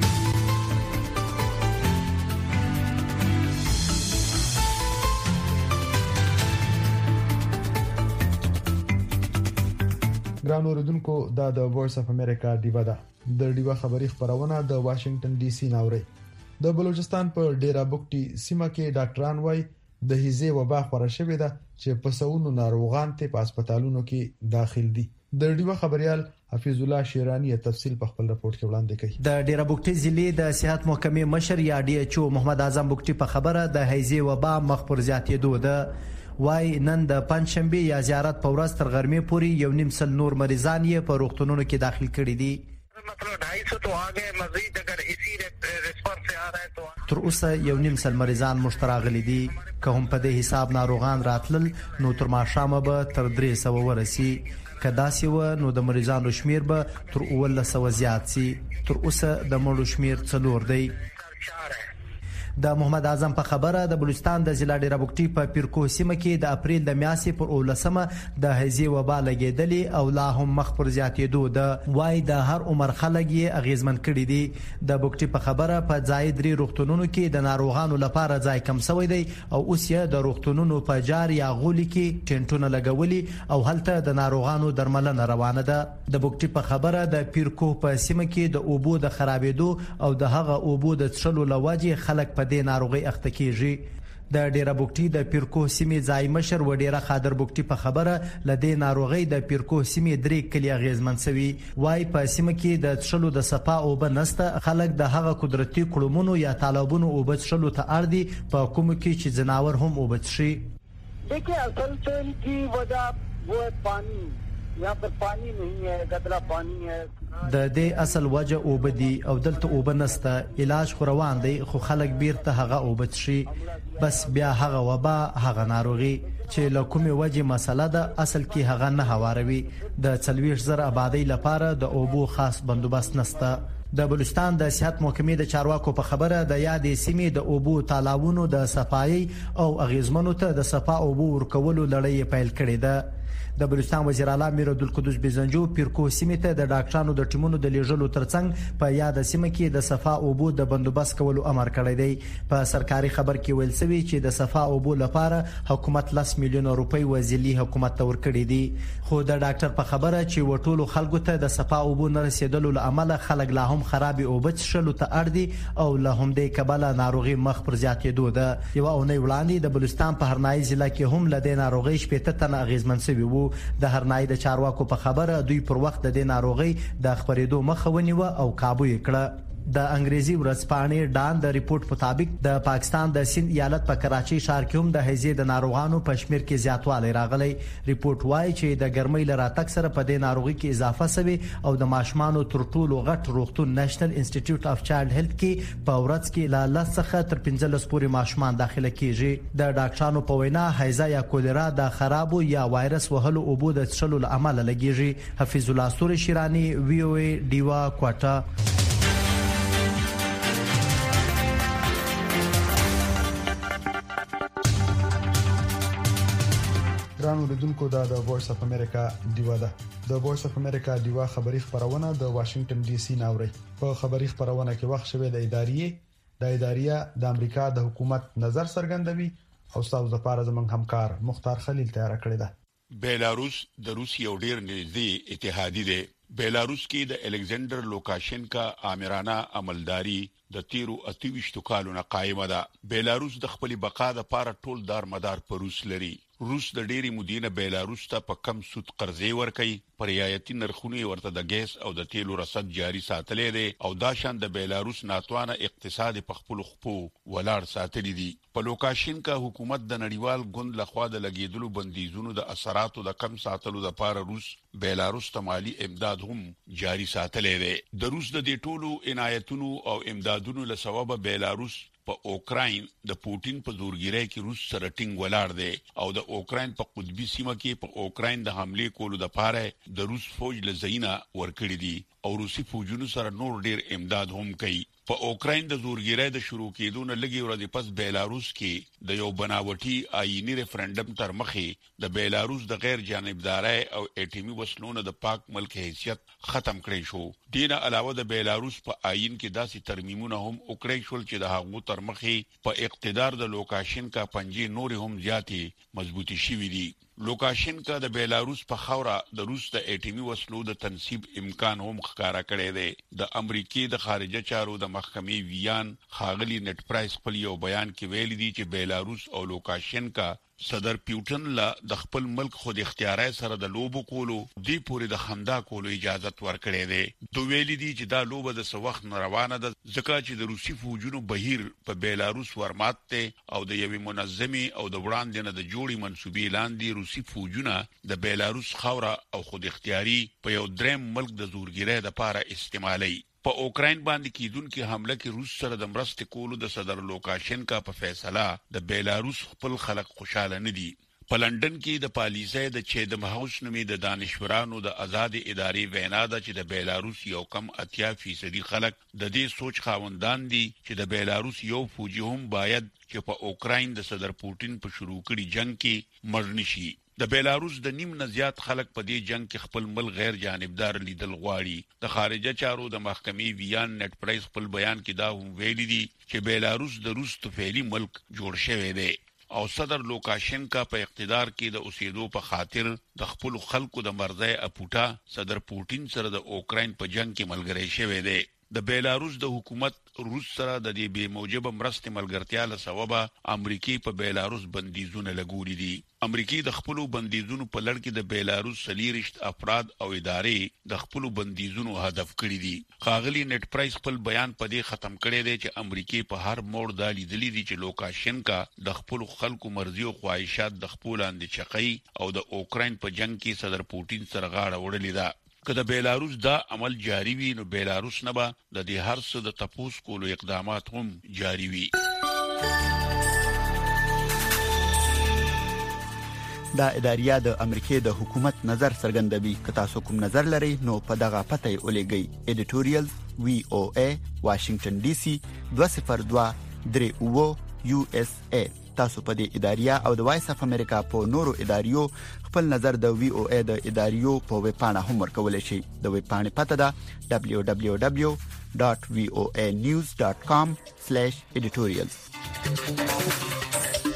ګران اوریدونکو دا د وایس اف امریکا ډیوا ده. د ډیوا خبری خبرونه د واشنگټن ډي سي ناوړي. د بلوچستان په ډیرا بوکټي سیمه کې ډاکټران وایي د هیزه وبا خبره شوې ده چې په سونو ناروغان ته په هسپتالونو کې داخل دي. د ډیوا خبريال حفیظ الله شیرانی تفصیل په خپل رپورت کې وړاندې کړي.
د ډیرا بوکټي ضلع د صحت محکمې مشر یا ډي ایچ او محمد اعظم بوکټي په خبره د هیزه وبا مخ پر زیاتېدو ده. وای نن د پنځشنبه یا زیارت په ورځ تر غرمې پورې یو نیم سل نور مریضان یې په روغتونونو کې داخل کړي دي.
मतलब ढाई सौ तो आ गए मजीद अगर इसी रिस्पॉन्स से आ रहा है तो
تر اوسه یو نیم سل مریضان مشتراغلي دي. که هم په دې حساب ناروغان راتلل نو تر ماښامه به تر درې سوه ورسي. که داسې و نو د مریضانو شمیر به تر اوولس سوه زیات سي. تر اوسه د مړو شمیر څلور دی. د محمد اعظم په خبره د بلوچستان د ضلع ډیرا بوکټي په پیرکو سیمه کې د اپریل د میاشتې پر اولسمه د هیزي وبا لګیدلې او لا هم مخ پر زیاتېدو ده. وای د هر عمر خلک یې اغیزمن کړي دي. د بوکټي په خبره په ځای درې روغتونونو کې د ناروغانو لپاره ځای کم شوی دی او اوس یې د روغتونونو په جار یا غولي کې ټینټونه لګولي او هلته د ناروغانو درملنه روانه ده. د بوکټي په خبره د پیرکو په سیمه کې د اوبو د خرابېدو او د هغه اوبو د څښلو لوجې خلک په دې ناروغي اخته کیږي. د ډیره بوکټي د پیرکو سیمې ځای مشر و ډیره خادر بوکټي په خبره لدې ناروغي د پیرکو سیمې درې کلی اغیزمن سوي وای په سیمه کې د څښلو د صفا او بنسته خلک د هغه قدرتي کړمونو یا تالابونو او بچلو ته اړدي په کوم کې چې جناور هم او بچشي
देखिए असल तो इनकी वजह वो पानी यहाँ पर पानी नहीं है गदरा पानी है
د دې اصل وجه اوبدي او دلته اوبنسته علاج خو روان دی خو خلک بیرته هغه اوبتشي بس بیا هغه وبا هغه ناروغي چې له کومې وجه مسله ده اصل کې هغه نه هواروي د څلويښت زره آبادی لپاره د اوبو خاص بندوبست نسته د بلوچستان د صحت محکمې د چارواکو په خبره د یادې سیمې د اوبو تالاونو د صفایي او اغیزمنو ته د صفا اوبو ورکولو لړۍ پیل کړې ده د بلوچستان وزیر اعلی میر عبدالقدوس بزنجو پیرکو سیمې ته د ډاکټرانو د ټیمونو د لیږلو ترڅنګ په یاد سیمه کې د صفا اوبو د بندوبست کولو امر کړی دی په سرکاري خبر کې ویل شوی چې د صفا اوبو لپاره حکومت لس میلیون روپۍ وزیلی حکومت ته ورکړي دي خو د ډاکټر په خبره چې وټولو خلکو ته د صفا اوبو نه رسیدلو لامل خلک لا هم خراب اوبه څښلو ته اړدي او له همدې کبله ناروغي مخ پر زیاتېدو ده یو اونۍ وړاندې د بلوچستان په هرنایي ضلع کې هم له دې ناروغي شپږ تنه اغیزمن شوي وو د هرنای د چارواکو په خبره دوی پر وخت د ناروغي د خبرېدو مخه ونیوه او کابو یې کړه د انګریزي ورځپاڼې ډان د ریپورت مطابق د پاکستان د سند ایالت په کراچۍ ښار کې هم د هیزې د ناروغانو په شمیر کې زیاتوالی راغلی ریپورت وایي چې د ګرمۍ له راتګ سره په دې ناروغي کې اضافه شوی او د ماشومانو تر ټولو غټ روغتون نېشنل انسټیټیوټ اف چایلډ هیلث کې په ورځ کې له لس څخه تر پنځلس پورې ماشومان داخله کیږي د ډاکټرانو په وینا هیزه یا کولرا د خرابو یا وایرس وهلو اوبو د څښلو له امله لګیږي حفیظ الله سوري شیرانی وی او ای دیوا کوټا
ګران اوریدونکو دا د وایس اف امریکا دیوا ده د وایس اف امریکا دیوا خبری خبرونه د واشنگټن ډي سي ناوړي په خبری خبرونه کې وخت شوه د ادارې د ادارې د امریکا د حکومت نظر څرګندوي او تاسو د پاره زمونږ همکار مختار خلیل تیار کړی ده
بیلاروس د روسیې یو ډیر نږدې اتحادی دی بیلاروس کې د الکسندر لوکاشنکا آمرانه عملداري د تیرو اتويشتو کالونو قائمه ده بیلاروس د خپل بقا د پاره ټول دار مدار پر روس لري روس د ډېری مدینه بیلاروس ته په کم سود قرضې ورکوي پر رعایتي نرخونه ورته د ګیس او د تیلو رصد جاري ساتلې دي او دا شان د بیلاروس ناتوانه اقتصاد په خپل خپو ولاړ ساتلې دي په لوکاشنکا حکومت د نړیوال ګوند لخوا د لګیدلو بندیزونو د اثراتو د کم ساتلو لپاره روس بیلاروس ته مالی امداد هم جاري ساتلې دي د روس د دې ټولو عنایتونو او امدادونو له سبب بیلاروس په اوکراین د پوتین په زورګیرۍ کې روس سره ټینګ ولاړ دی او د اوکراین په قطبي سیمه کې په اوکراین د حمله کولو لپاره د روس فوج له زینا ورکړي دي او روسي فوجونو سره نور ډیر امداد هم کوي په اوکراین د زورګیرۍ د شروع کېدو نه لږی ورځې پس بیلاروس کې د یو بناوټي آئینی ریفرندم تر مخې د بیلاروس د غیر جانبدارۍ او اټیمي وسلونو د پاک ملک حیثیت ختم کړی شو دینه علاوه د بیلاروس په آئین کې داسې ترمیمونه هم وکړی شول چې د هغو تر مخې په اقتدار د لوکاشنکا پنځه نور هم زیاتې مضبوطی شوې دي لوکاشنکا د بیلاروس په خوره د روس د اټیمي وسلو د تنصیب امکان هم ښکارا کړی دی د امریکای د خارجه چارو د محکمې ویان خاغلی نت پرایس خپل یو بیان کې ویل دي چې بیلاروس او لوکاشنکا صدر پیوټن لا د خپل ملک خود اختیاري سره د لوبو کولو دی پوری د خندا کولو اجازه ورکړې ده دوی ویلي دي چې دا لوبه د سوخت روانه ده ځکه چې د روسي فوجونو بهیر په بیلاروس ورمات ته او د یوې منظمي او د وړاندې نه د جوړي منسوبې لاندې روسي فوجونه د بیلاروس خوره او خود اختیاري په یو دریم ملک د زورګیرۍ لپاره استعمالي په اوکراین باندې کیدونکو حمله کې روس سره د مرستې کولو د صدر لوکاشنکا په فیصله د بیلاروس خپل خلک خوشاله نه دي په لندن کې د پالیسۍ د چیدم هاوس نومي د دانشورانو د آزاد ادارې وینا ده چې د بیلاروس یو کم اتیا فیصدي خلک د دې سوچ خاوندان دي چې د بیلاروس یو فوجي هم باید چې په اوکراین د صدر پوتین په شروع کړي جنگ کې مړ نشي د بیلاروس د نیم نه زیات خلک په دې جنگ کې خپل مل غیر جانبدار لیدل غواړي د خارجه چارو د محکمې ویان نت پرایس خپل بیان کې دا هم ویلي دي چې بیلاروس د روس طفیلی ملک جوړ شوی دی او صدر لوکاشنکا په اقتدار کې د اوسېدو په خاطر د خپل خلکو د مرزي اپوټا صدر پوتین سره د اوکراین په جنگ کې ملګری شوی دی د بیلاروس د حکومت روس سره د دې بې موجبه مرستې ملګرتیا له سببه امریکای په بیلاروس بندیزونه لګولي دي. امریکای د خپل بندیزونو په لړ کې د بیلاروس سلیریشت افراد او ادارې د خپل بندیزونو هدف کړی دي. خاغلی نت پرایس خپل بیان په دې ختم کړی دی چې امریکای په هر موړ د لیدلې دي چې لوکاشنکا د خپل خلکو مرزي او خواهشات د خپل اند چقي او د اوکراین په جنگ کې صدر پوتین سره غاړه وړلې ده. که د بیلاروس دا عمل جاری وي نو بیلاروس نه به د دې هر څه د تپوس کولو اقدامات هم جاری وي.
دا اداریه د امریکای د حکومت نظر څرګندوي. که تاسو کوم نظر لرئ نو په دغه پته ولېږئ. ایډیټوریال وی او ای واشنگټن ډي سي دوه صفر دوه درې اوه یو اس ای. تاسو په دې اداریه او د وایس اف امریکا په نورو اداریو خپل نظر د وی او ای د اداریو په ویب پاڼه هم ورکولای شئ. د ویب پاڼې پته ده دبليو دبليو دبليو ډاټ وی او ای نیوز ډاټ کام سلیش ایډیټوریالز.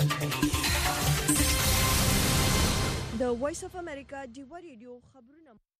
د وایس اف امریکا دی ریډیو خبرونه